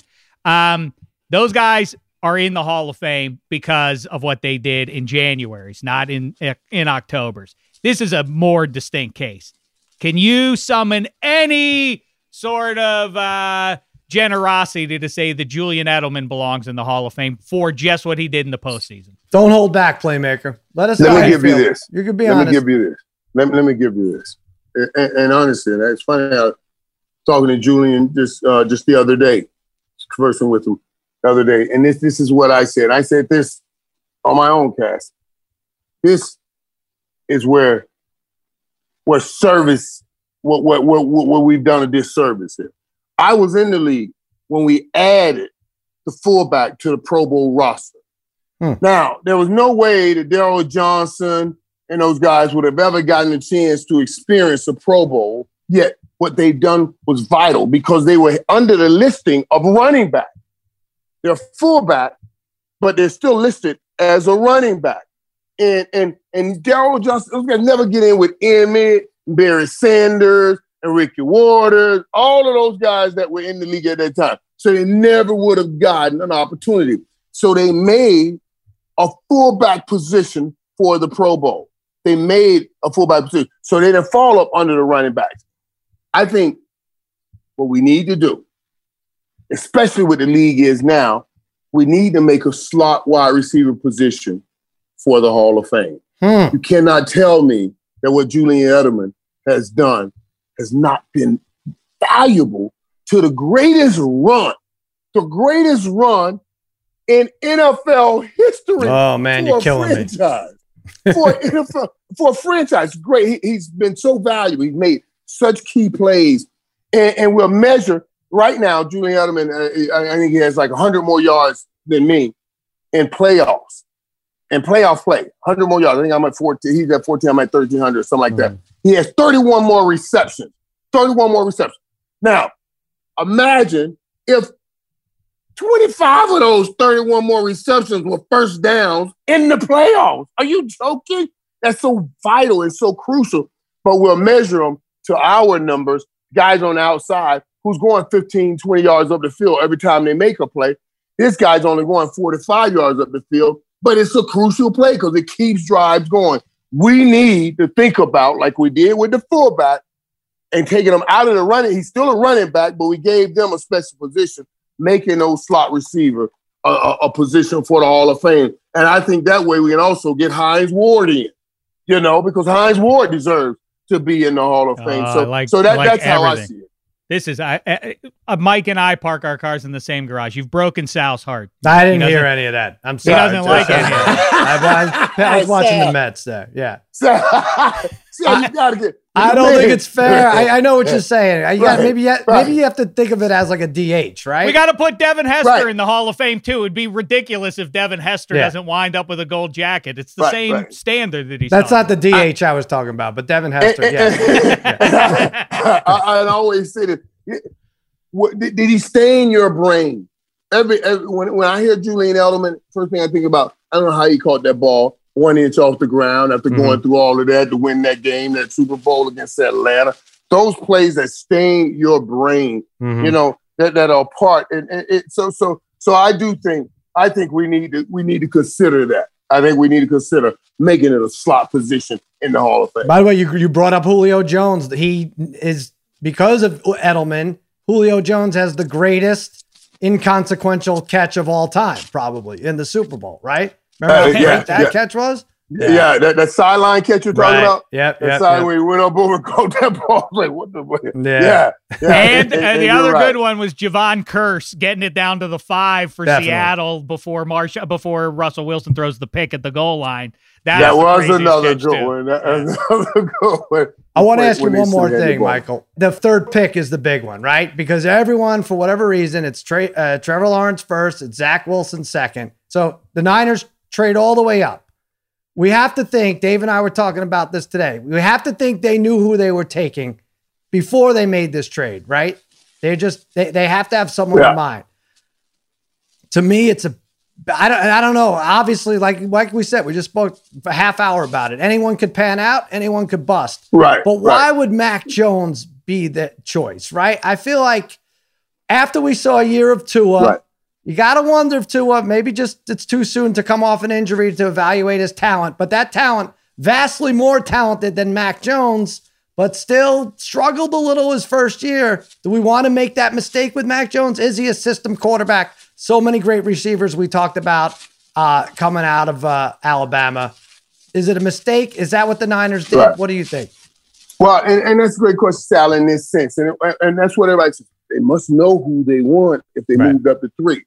Those guys are in the Hall of Fame because of what they did in January's, not in October's. This is a more distinct case. Can you summon any sort of generosity to say that Julian Edelman belongs in the Hall of Fame for just what he did in the postseason? Don't hold back, playmaker. Let us. Let me give you this. You can be honest. Let me give you this. Let me give you this. And honestly, it's funny. I was talking to Julian just the other day, conversing with him the other day, and this is what I said. I said this on my own cast. This is where service. What we've done a disservice here. I was in the league when we added the fullback to the Pro Bowl roster. Now, there was no way that Daryl Johnson and those guys would have ever gotten a chance to experience a Pro Bowl, yet what they've done was vital because they were under the listing of running back. They're fullback, but they're still listed as a running back. And Daryl Johnson, those guys never get in with Emmett, Barry Sanders, and Ricky Waters, all of those guys that were in the league at that time. So they never would have gotten an opportunity. So they made a fullback position for the Pro Bowl. They made a fullback position. So they didn't fall up under the running backs. I think what we need to do, especially what the league is now, we need to make a slot wide receiver position for the Hall of Fame. You cannot tell me that what Julian Edelman has done has not been valuable to the greatest run in NFL history. Oh man, you're killing me. For NFL, for a franchise, great. He's been so valuable. He's made such key plays, and we'll measure right now. Julian Edelman, I think he has like 100 more yards than me in playoffs. In playoff play, 100 more yards. I think I'm at 14. He's at 14. I'm at 1,300, something like that. He has 31 more receptions. 31 more receptions. Now, imagine if 25 of those 31 more receptions were first downs in the playoffs. Are you joking? That's so vital and so crucial. But we'll measure them to our numbers, guys on the outside who's going 15, 20 yards up the field every time they make a play. This guy's only going 45 yards up the field, but it's a crucial play because it keeps drives going. We need to think about, like we did with the fullback, and taking him out of the running. He's still a running back, but we gave them a special position, making those slot receiver a position for the Hall of Fame. And I think that way we can also get Hines Ward in, because Hines Ward deserves to be in the Hall of Fame. That's how I see it. This is Mike and I park our cars in the same garage. You've broken Sal's heart. I didn't hear any of that. I'm sorry. He doesn't like any of that. I was watching the Mets there. Yeah. You gotta get. I don't think it's fair. I know what you're saying. Maybe you have to think of it as like a DH, right? We got to put Devin Hester in the Hall of Fame too. It'd be ridiculous if Devin Hester doesn't wind up with a gold jacket. It's the same standard that he's. That's not the DH I was talking about, but Devin Hester. I always say that. Did he stay in your brain? When I hear Julian Edelman, first thing I think about, I don't know how he caught that ball 1 inch off the ground after going through all of that to win that game, that Super Bowl against Atlanta. Those plays that stain your brain, that are part. So I do think we need to consider that. I think we need to consider making it a slot position in the Hall of Fame. By the way, you brought up Julio Jones. He is, because of Edelman, Julio Jones has the greatest inconsequential catch of all time, probably in the Super Bowl, right? Remember how great that catch was? Yeah, that sideline catch you're talking about? That side where he went up over and caught that ball. I was like, what the? Yeah. And the other good one was Javon Curse getting it down to the 5 for Seattle before Russell Wilson throws the pick at the goal line. That was another good one. I want to ask you one more thing, Michael. The third pick is the big one, right? Because everyone, for whatever reason, it's Trevor Lawrence first, it's Zach Wilson second. So the Niners trade all the way up. We have to think, Dave and I were talking about this today, we have to think they knew who they were taking before they made this trade, right? They have to have someone in mind. To me, I don't know. Obviously, like we said, we just spoke for a half hour about it. Anyone could pan out, anyone could bust. Right. But why would Mac Jones be the choice, right? I feel like after we saw a year of Tua, you got to wonder if Tua, maybe just it's too soon to come off an injury to evaluate his talent. But that talent, vastly more talented than Mac Jones, but still struggled a little his first year. Do we want to make that mistake with Mac Jones? Is he a system quarterback? So many great receivers we talked about coming out of Alabama. Is it a mistake? Is that what the Niners did? Right. What do you think? Well, and that's a great question, Sal, in this sense. And that's what everybody says. They must know who they want if they moved up to 3.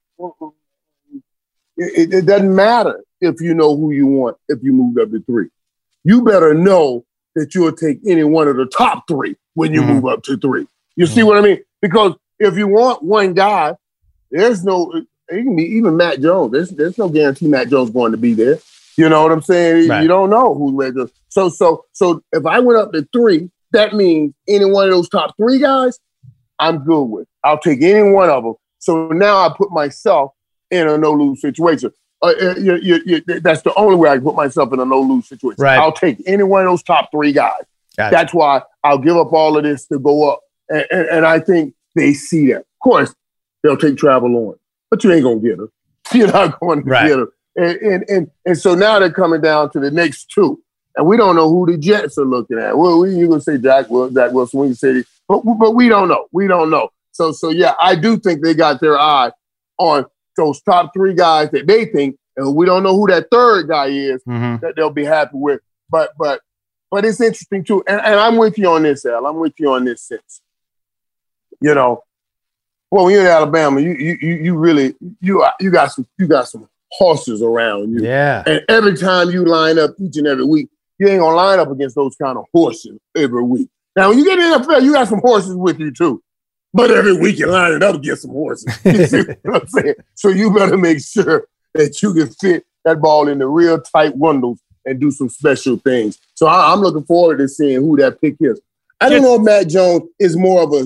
It doesn't matter if you know who you want if you moved up to 3. You better know that you'll take any one of the top 3 when you move up to 3. You see what I mean? Because if you want one guy, there's no, even Matt Jones, there's no guarantee Matt Jones is going to be there. You know what I'm saying? Right. You don't know who's Matt Jones. So if I went up to 3, that means any one of those top 3 guys, I'm good with. I'll take any one of them. So now I put myself in a no-lose situation. That's the only way I can put myself in a no-lose situation. Right. I'll take any one of those top 3 guys. Gotcha. That's why I'll give up all of this to go up. And I think they see that. Of course, they'll take travel on. But you ain't gonna get her. You're not going to get her. And so now they're coming down to the next two. And we don't know who the Jets are looking at. Well, you're going to say Zach Wilson, we can say, but we don't know. We don't know. So yeah, I do think they got their eye on those top three guys that they think, and we don't know who that third guy is that they'll be happy with. But it's interesting too. And I'm with you on this, Al. I'm with you on this sense. You know, well, when you're in Alabama, you really got some horses around you. Yeah. And every time you line up each and every week, you ain't gonna line up against those kind of horses every week. Now, when you get in the NFL, you got some horses with you too. But every week you're lining up against some horses. You see what I'm saying? So you better make sure that you can fit that ball in the real tight windows and do some special things. So I'm looking forward to seeing who that pick is. I don't know if Matt Jones is more of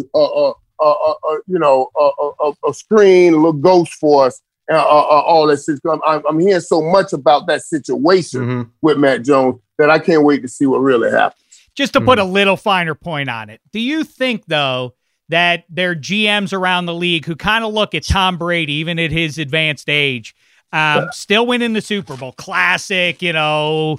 a screen, a little ghost for us. All that. I'm hearing so much about that situation with Matt Jones that I can't wait to see what really happens. Just to put a little finer point on it, do you think, though, that there are GMs around the league who kind of look at Tom Brady, even at his advanced age, still winning the Super Bowl, classic, stand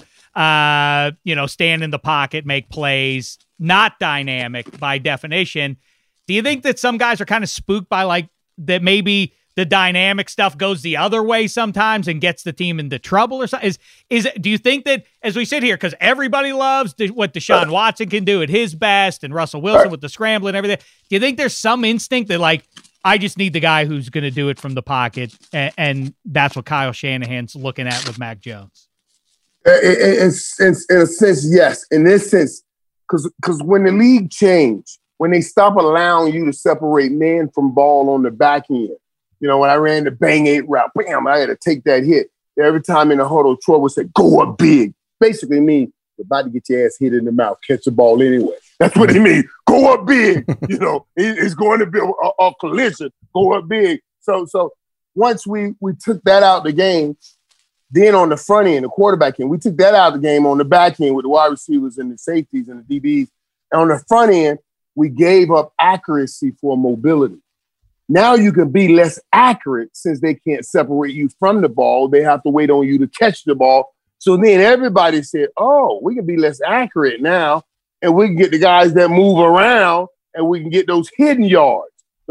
in the pocket, make plays, not dynamic by definition. Do you think that some guys are kind of spooked by like that maybe the dynamic stuff goes the other way sometimes and gets the team into trouble or something? Do you think that as we sit here, because everybody loves what Deshaun Watson can do at his best and Russell Wilson with the scramble and everything, do you think there's some instinct that like, I just need the guy who's going to do it from the pocket, and that's what Kyle Shanahan's looking at with Mac Jones? In a sense, yes. In this sense, because when the league changed, when they stop allowing you to separate man from ball on the back end, when I ran the bang 8 route, bam, I had to take that hit. Every time in the huddle, Troy would say, go up big. Basically mean you're about to get your ass hit in the mouth, catch the ball anyway. That's what he means. Go up big. It's going to be a collision. Go up big. So once we took that out of the game, then on the front end, the quarterback end, we took that out of the game on the back end with the wide receivers and the safeties and the DBs. And on the front end, we gave up accuracy for mobility. Now you can be less accurate since they can't separate you from the ball. They have to wait on you to catch the ball. So then everybody said, oh, we can be less accurate now, and we can get the guys that move around, and we can get those hidden yards.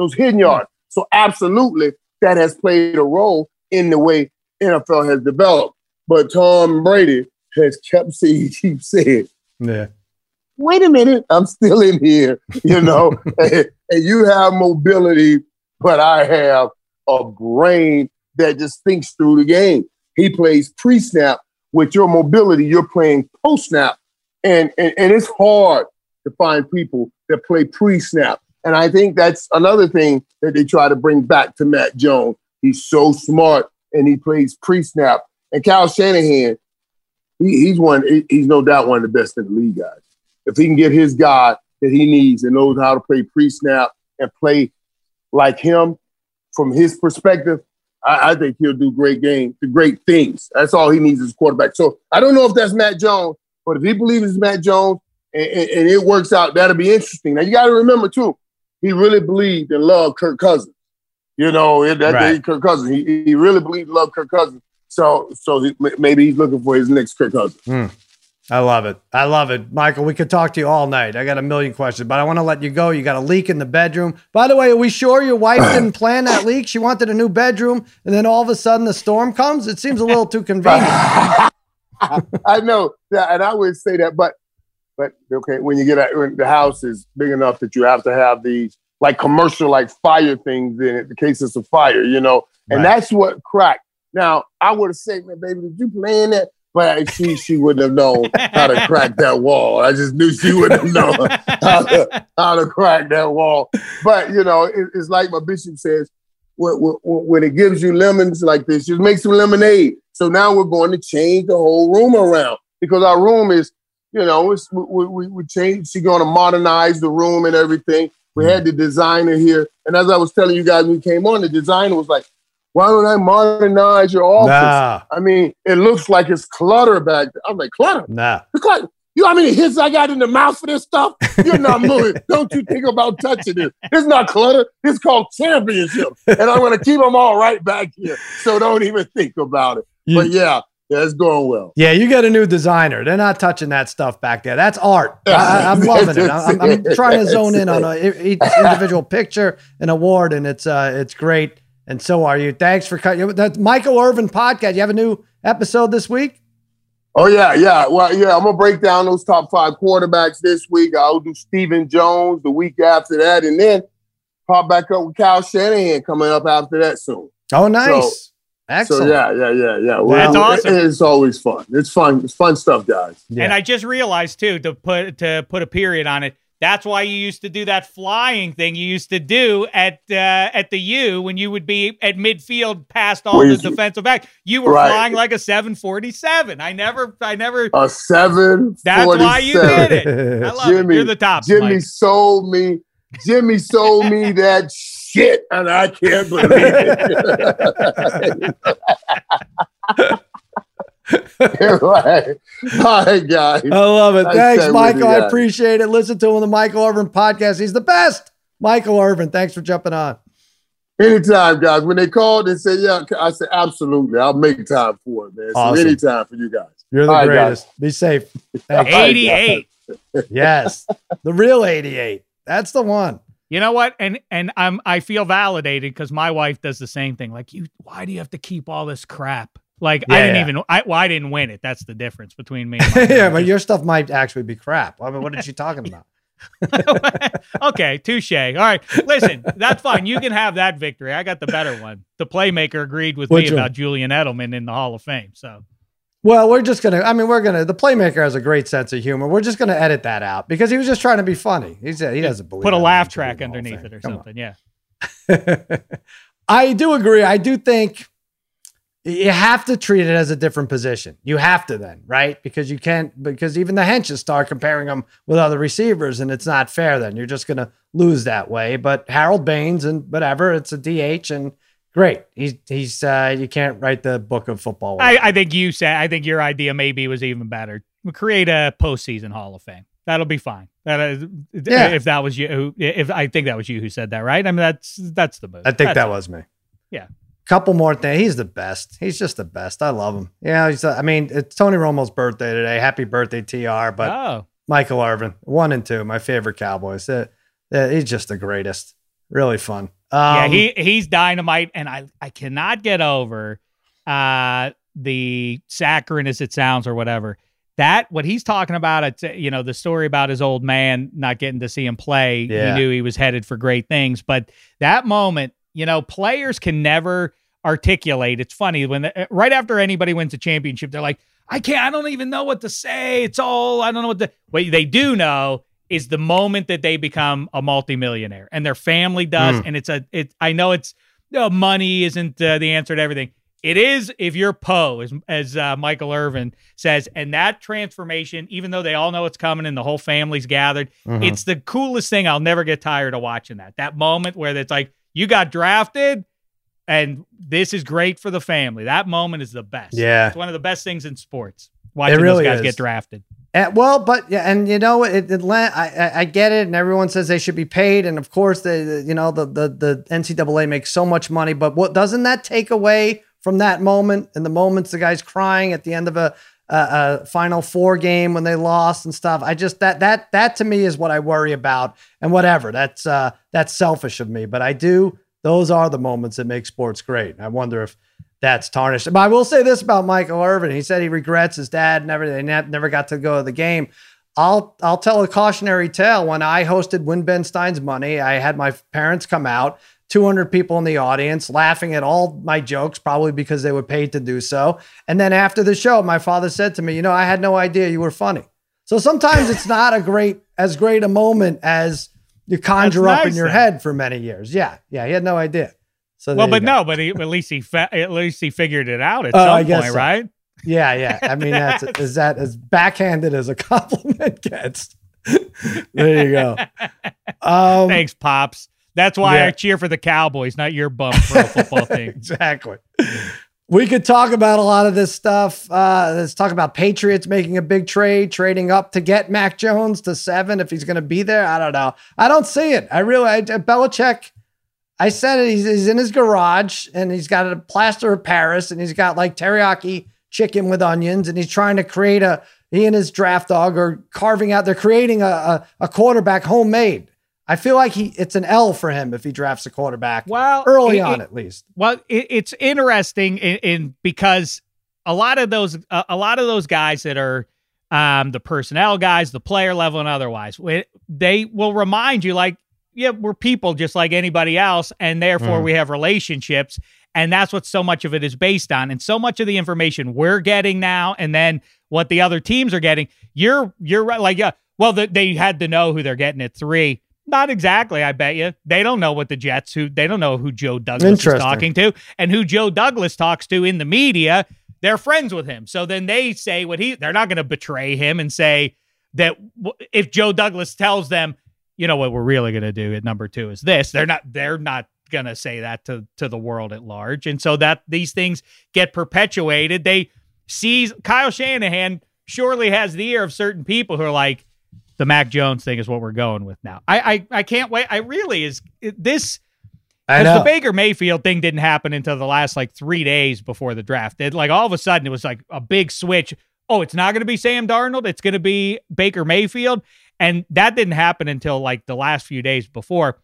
So absolutely, that has played a role in the way NFL has developed. But Tom Brady has kept saying, yeah, wait a minute, I'm still in here, and you have mobility, but I have a brain that just thinks through the game. He plays pre-snap. With your mobility, you're playing post-snap. And it's hard to find people that play pre-snap. And I think that's another thing that they try to bring back to Matt Jones. He's so smart, and he plays pre-snap. And Kyle Shanahan, he's no doubt one of the best in the league, guys. If he can get his guy that he needs and knows how to play pre-snap and play like him from his perspective, I think he'll do great things. That's all he needs as a quarterback. So I don't know if that's Matt Jones, but if he believes it's Matt Jones and it works out, that'll be interesting. Now, you got to remember, too, he really believed and loved Kirk Cousins. Kirk Cousins. He really believed and loved Kirk Cousins. So maybe he's looking for his next Kirk Cousins. I love it. Michael, we could talk to you all night. I got a million questions, but I want to let you go. You got a leak in the bedroom. By the way, are we sure your wife didn't plan that leak? She wanted a new bedroom, and then all of a sudden the storm comes? It seems a little too convenient. I know, and I would say that, but okay, when the house is big enough that you have to have these like commercial, like fire things in it, in case it's a fire, and that's what cracked. Now, I would have said, man, baby, did you plan that? But she wouldn't have known how to crack that wall. I just knew she wouldn't have known how to crack that wall. But, it's like my bishop says, when it gives you lemons like this, just make some lemonade. So now we're going to change the whole room around because our room is, we changed. She's going to modernize the room and everything. We had the designer here. And as I was telling you guys when we came on, the designer was like, why don't I modernize your office? Nah. I mean, it looks like it's clutter back there. I'm like, clutter? Nah. It's like, You know how many hits I got in the mouth for this stuff? You're not moving. Don't you think about touching this. It's not clutter. It's called championship. And I'm going to keep them all right back here. So don't even think about it. But yeah, it's going well. Yeah, you get a new designer. They're not touching that stuff back there. That's art. I'm loving it. I'm trying to zone in on each individual picture and award, and it's great. And so are you. Thanks for cutting. That's Michael Irvin podcast. You have a new episode this week? Oh, yeah. Well, yeah, I'm going to break down those top 5 quarterbacks this week. I'll do Stephen Jones the week after that, and then pop back up with Kyle Shanahan coming up after that soon. Oh, nice. Excellent. So, yeah. That's awesome. It's always fun. It's fun. It's fun stuff, guys. Yeah. And I just realized, too, to put a period on it, that's why you used to do that flying thing you used to do at the U when you would be at midfield past all the defensive back. You were flying like a 747. I never. A 747. That's why you did it. I love it. You're the top. Jimmy sold me that shit, and I can't believe it. All right, guys. I love it. Thanks, Michael. I appreciate it. Listen to him on the Michael Irvin podcast. He's the best. Michael Irvin, thanks for jumping on. Anytime, guys. When they called and said, yeah, I said, absolutely. I'll make time for it, man. Awesome. So anytime for you guys. You're the greatest. Guys. Be safe. 88. Yes. The real 88. That's the one. You know what? And I feel validated because my wife does the same thing. Like, why do you have to keep all this crap? Like, yeah, I didn't win it. That's the difference between me and my yeah, but your stuff might actually be crap. I mean, what is she talking about? Okay, touche. All right, listen, that's fine. You can have that victory. I got the better one. The Playmaker agreed with me about Julian Edelman in the Hall of Fame. So, well, the Playmaker has a great sense of humor. We're just going to edit that out because he was just trying to be funny. He said he doesn't believe. Put a laugh track underneath it or something. Yeah. I do agree. I do think you have to treat it as a different position. You have to then, right? Because you can't, because even the henches start comparing them with other receivers and it's not fair then. You're just going to lose that way. But Harold Baines and whatever, it's a DH and great. He's you can't write the book of football. I think your idea maybe was even better. We'll create a postseason Hall of Fame. That'll be fine. If that was you, if I think that was you who said that, right? I mean, that's the move. I think that was me. Yeah. Couple more things. He's the best. He's just the best. I love him. Yeah. It's Tony Romo's birthday today. Happy birthday, TR. But Michael Irvin, 1 and 2, my favorite Cowboys. He's just the greatest. Really fun. He's dynamite. And I cannot get over the saccharine as it sounds or whatever. That what he's talking about, the story about his old man not getting to see him play. Yeah. He knew he was headed for great things. But that moment, players can never articulate. It's funny when right after anybody wins a championship, they're like, I don't even know what to say. I don't know what they do know is the moment that they become a multimillionaire and their family does. And I know money isn't the answer to everything. It is if you're Poe, as Michael Irvin says, and that transformation, even though they all know it's coming and the whole family's gathered, it's the coolest thing. I'll never get tired of watching that moment where it's like, you got drafted, and this is great for the family. That moment is the best. Yeah. It's one of the best things in sports, watching those guys get drafted. I get it, and everyone says they should be paid, and of course, the NCAA makes so much money, but what doesn't that take away from that moment and the moments the guy's crying at the end of a Final Four game when they lost and stuff? I just that to me is what I worry about, and whatever. That's selfish of me, but those are the moments that make sports great. I wonder if that's tarnished. But I will say this about Michael Irvin. He said he regrets his dad never got to go to the game. I'll tell a cautionary tale. When I hosted Win Ben Stein's Money, I had my parents come out, 200 people in the audience laughing at all my jokes, probably because they were paid to do so. And then after the show, my father said to me, I had no idea you were funny. So sometimes it's not as great a moment as you conjure up in your head for many years. Yeah. He had no idea. So at least he figured it out at some point, right? Yeah. I mean, is that as backhanded as a compliment gets? There you go. Thanks, Pops. That's why I cheer for the Cowboys, not your bum pro football team. Exactly. We could talk about a lot of this stuff. Let's talk about Patriots making a big trade, trading up to get Mac Jones to 7 if he's going to be there. I don't know. I don't see it. Belichick, I said it, he's in his garage and he's got a plaster of Paris and he's got like teriyaki chicken with onions and he's trying to create he and his draft dog are carving out, they're creating a quarterback homemade. I feel like it's an L for him if he drafts a quarterback early on, at least. Well, it's interesting in because a lot of those guys that are the personnel guys, the player level and otherwise, they will remind you like, yeah, we're people just like anybody else. And therefore we have relationships. And that's what so much of it is based on. And so much of the information we're getting now, and then what the other teams are getting, you're right. Like, yeah, well, they had to know who they're getting at 3. Not exactly, I bet you. They don't know what the Jets, they don't know who Joe Douglas is talking to, and who Joe Douglas talks to in the media. They're friends with him. So then they say they're not going to betray him and say that if Joe Douglas tells them, you know what we're really going to do at number 2 is this, they're not going to say that to the world at large. And so that these things get perpetuated. They see Kyle Shanahan surely has the ear of certain people who are like, the Mac Jones thing is what we're going with now. I can't wait. The Baker Mayfield thing didn't happen until the last like 3 days before the draft. All of a sudden it was like a big switch. Oh, it's not going to be Sam Darnold. It's going to be Baker Mayfield. And that didn't happen until like the last few days before.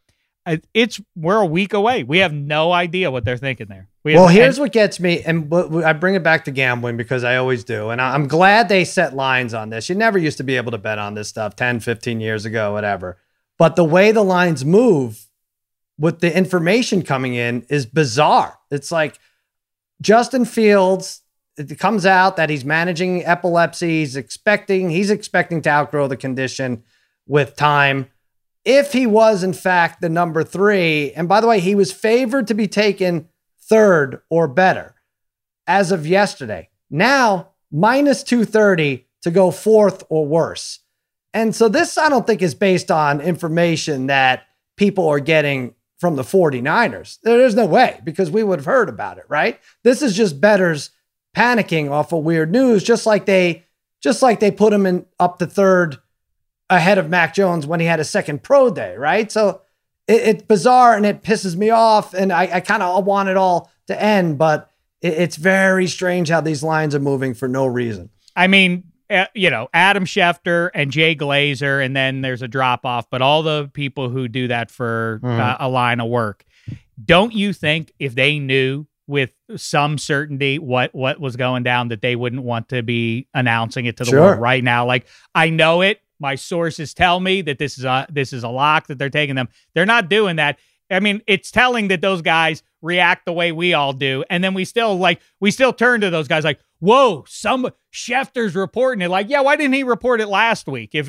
We're a week away. We have no idea what they're thinking there. Here's what gets me, and I bring it back to gambling because I always do, and I'm glad they set lines on this. You never used to be able to bet on this stuff 10, 15 years ago, whatever. But the way the lines move with the information coming in is bizarre. It's like Justin Fields, it comes out that he's managing epilepsy. He's expecting to outgrow the condition with time. If he was, in fact, the number 3, and by the way, he was favored to be taken 3rd or better as of yesterday. Now, minus 230 to go 4th or worse. And so this, I don't think, is based on information that people are getting from the 49ers. There's no way, because we would have heard about it, right? This is just bettors panicking off of weird news, just like they put him up to 3rd ahead of Mac Jones when he had a second pro day, right? So it's bizarre and it pisses me off, and I kind of want it all to end, but it's very strange how these lines are moving for no reason. I mean, Adam Schefter and Jay Glazer, and then there's a drop-off, but all the people who do that for a line of work, don't you think if they knew with some certainty what was going down, that they wouldn't want to be announcing it to the world right now? Like, I know it. My sources tell me that this is a lock, that they're taking them. They're not doing that. I mean, it's telling that those guys react the way we all do. And then we still turn to those guys like, whoa, Schefter's reporting it. Like, yeah, why didn't he report it last week? If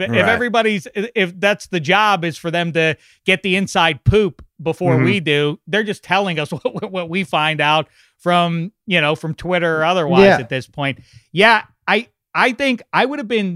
that's the job, is for them to get the inside poop before we do, they're just telling us what we find out from Twitter or otherwise at this point. Yeah, I think I would have been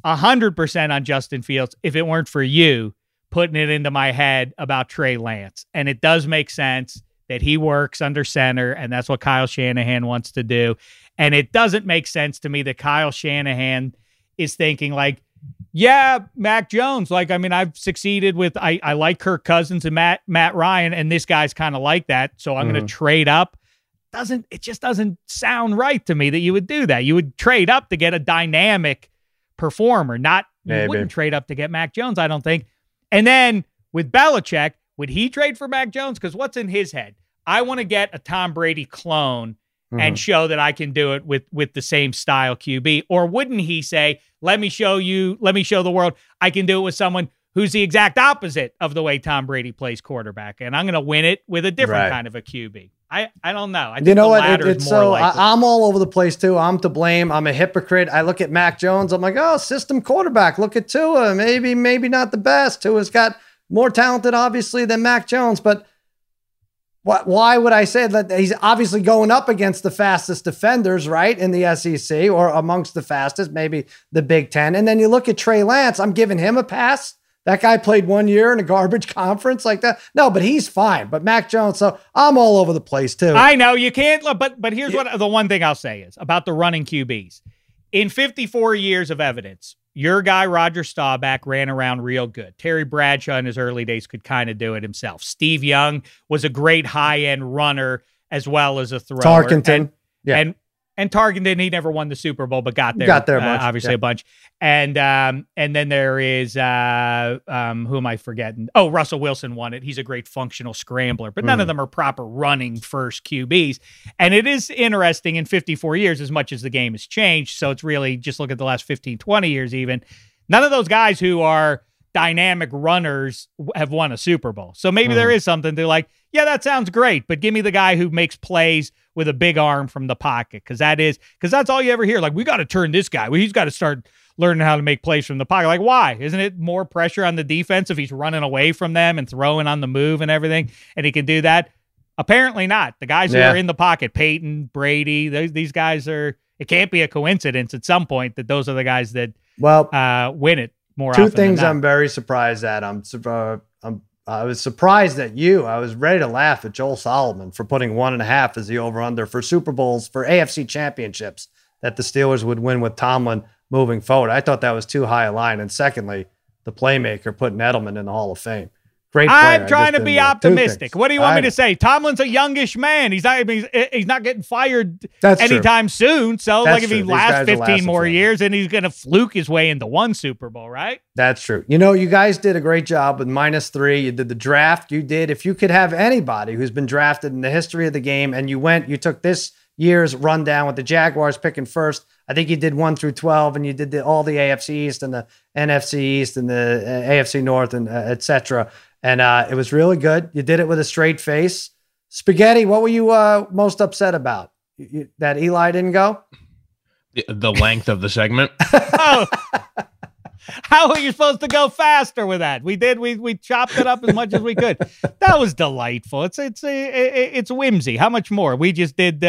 100% on Justin Fields if it weren't for you putting it into my head about Trey Lance. And it does make sense that he works under center, and that's what Kyle Shanahan wants to do. And it doesn't make sense to me that Kyle Shanahan is thinking like, yeah, Mac Jones. Like, I mean, I've succeeded with, I like Kirk Cousins and Matt Ryan, and this guy's kind of like that. So I'm going to trade up. It just doesn't sound right to me that you would do that. You would trade up to get a dynamic performer, you wouldn't trade up to get Mac Jones, I don't think. And then with Belichick, would he trade for Mac Jones? Because what's in his head? I want to get a Tom Brady clone and show that I can do it with the same style QB. Or wouldn't he say, let me show the world I can do it with someone who's the exact opposite of the way Tom Brady plays quarterback, and I'm going to win it with a different kind of a QB. I don't know. I think I'm all over the place too. I'm to blame. I'm a hypocrite. I look at Mac Jones. I'm like, oh, system quarterback. Look at Tua. Maybe not the best. Tua's got more talented, obviously, than Mac Jones. But why would I say that? He's obviously going up against the fastest defenders, right, in the SEC, or amongst the fastest, maybe the Big Ten. And then you look at Trey Lance. I'm giving him a pass That guy played 1 year in a garbage conference like that. No, but he's fine. But Mac Jones, so I'm all over the place too. I know you can't, but here's what the one thing I'll say is about the running QBs. In 54 years of evidence, your guy, Roger Staubach, ran around real good. Terry Bradshaw in his early days could kind of do it himself. Steve Young was a great high-end runner as well as a thrower. Tarkenton. And Tarkenton, he never won the Super Bowl, but got there a bunch. Obviously a bunch. And then there is, who am I forgetting? Oh, Russell Wilson won it. He's a great functional scrambler, but none of them are proper running first QBs. And it is interesting in 54 years, as much as the game has changed. So it's really just look at the last 15, 20 years even. None of those guys who are dynamic runners have won a Super Bowl. So maybe there is something to like, yeah, that sounds great, but give me the guy who makes plays with a big arm from the pocket. Cause that's all you ever hear. Like, we got to turn this guy. He's got to start learning how to make plays from the pocket. Like, why? Isn't it more pressure on the defense if he's running away from them and throwing on the move and everything? And he can do that. Apparently not. The guys who are in the pocket, Peyton, Brady, these guys it can't be a coincidence at some point that those are the guys that win it more often. Two things I'm very surprised at. I was surprised at you. I was ready to laugh at Joel Solomon for putting 1.5 as the over-under for Super Bowls, for AFC championships that the Steelers would win with Tomlin moving forward. I thought that was too high a line. And secondly, the playmaker putting Edelman in the Hall of Fame. Great player. I'm trying to be optimistic. What do you want me to say? Tomlin's a youngish man. He's not getting fired anytime soon. So if he lasts 15 more years, and he's going to fluke his way into one Super Bowl, right? That's true. You guys did a great job with -3. You did the draft. If you could have anybody who's been drafted in the history of the game, and you took this year's rundown with the Jaguars picking first. I think you did 1 through 12, and you did all the AFC East and the NFC East and the AFC North and et cetera. And it was really good. You did it with a straight face. Spaghetti, what were you most upset about? That Eli didn't go? The length of the segment. Oh. How are you supposed to go faster with that? We chopped it up as much as we could. That was delightful. It's whimsy. How much more? We just did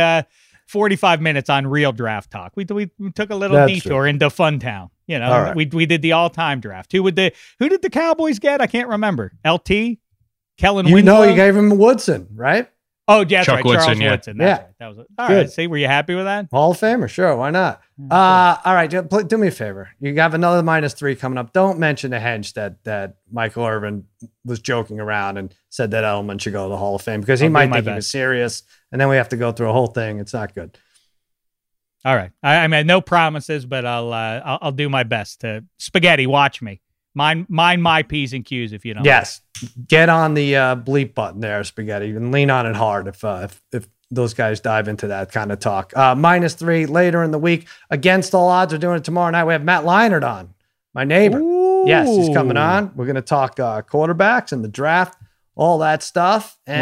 45 minutes on real draft talk. We took a little detour into Funtown. Right. We did the all-time draft. Who did the Cowboys get? I can't remember. LT? Kellen Winslow? You gave him Woodson, right? Oh, yeah, that's right. Woodson, Charles yeah. Woodson. That's right. That was it. All right. See, were you happy with that? Hall of Famer, sure. Why not? All right, do me a favor. You have another -3 coming up. Don't mention the hedge that Michael Irvin was joking around and said that Edelman should go to the Hall of Fame, because he might think he was serious, and then we have to go through a whole thing. It's not good. All right. I mean, no promises, but I'll do my best to Spaghetti. Watch me. Mind my P's and Q's if you don't. Yes. Get on the bleep button there, Spaghetti, and lean on it hard if those guys dive into that kind of talk. -3 later in the week. Against all odds, we're doing it tomorrow night. We have Matt Leinart on, my neighbor. Ooh. Yes, he's coming on. We're going to talk quarterbacks and the draft, all that stuff. And,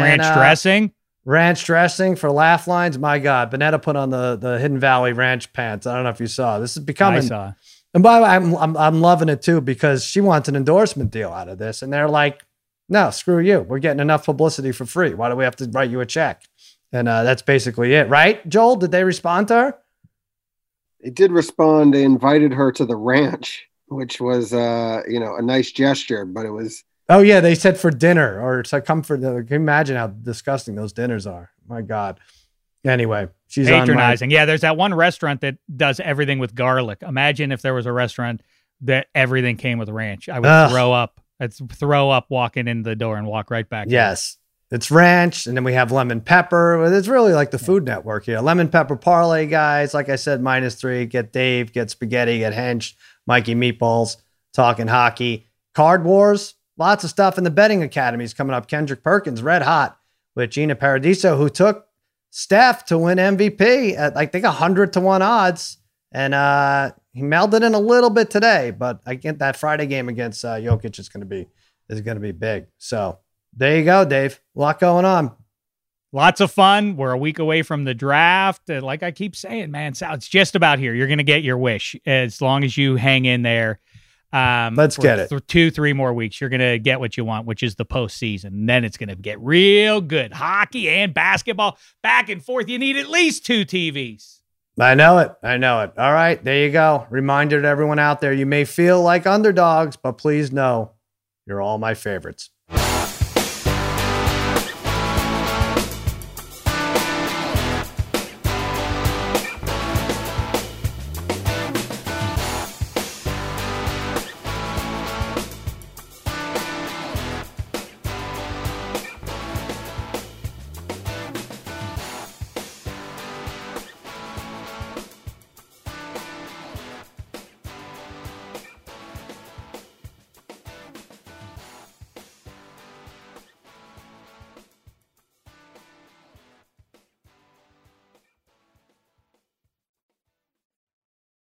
ranch dressing for laugh lines. My God, Bonetta put on the Hidden Valley ranch pants. I don't know if you saw. This is becoming. I saw. And by the way, I'm loving it too, because she wants an endorsement deal out of this, and they're like, "No, screw you. We're getting enough publicity for free. Why do we have to write you a check?" And that's basically it, right? Joel, did they respond to her? They did respond. They invited her to the ranch, which was a nice gesture, but it was. Oh yeah, they said for dinner or to come for. Can you imagine how disgusting those dinners are? My God. Anyway, she's patronizing. Yeah, there's that one restaurant that does everything with garlic. Imagine if there was a restaurant that everything came with ranch. I would throw up. I'd throw up walking in the door and walk right back. Yes, it's ranch, and then we have lemon pepper. It's really like the Food Network here. Lemon pepper parlay, guys. Like I said, -3. Get Dave, get Spaghetti, get Hench, Mikey Meatballs, talking hockey. Card Wars, lots of stuff in the betting academies coming up. Kendrick Perkins, red hot with Gina Paradiso, who took Steph to win MVP at, I think, 100-1 odds. And he melded in a little bit today, but I get that Friday game against Jokic is going to be big. So there you go, Dave. A lot going on. Lots of fun. We're a week away from the draft. Like I keep saying, man, so it's just about here. You're going to get your wish as long as you hang in there. Let's get it. 2-3 more weeks. You're going to get what you want, which is the postseason. And then it's going to get real good. Hockey and basketball back and forth. You need at least 2 TVs. I know it. All right, there you go. Reminder to everyone out there, you may feel like underdogs, but please know You're all my favorites.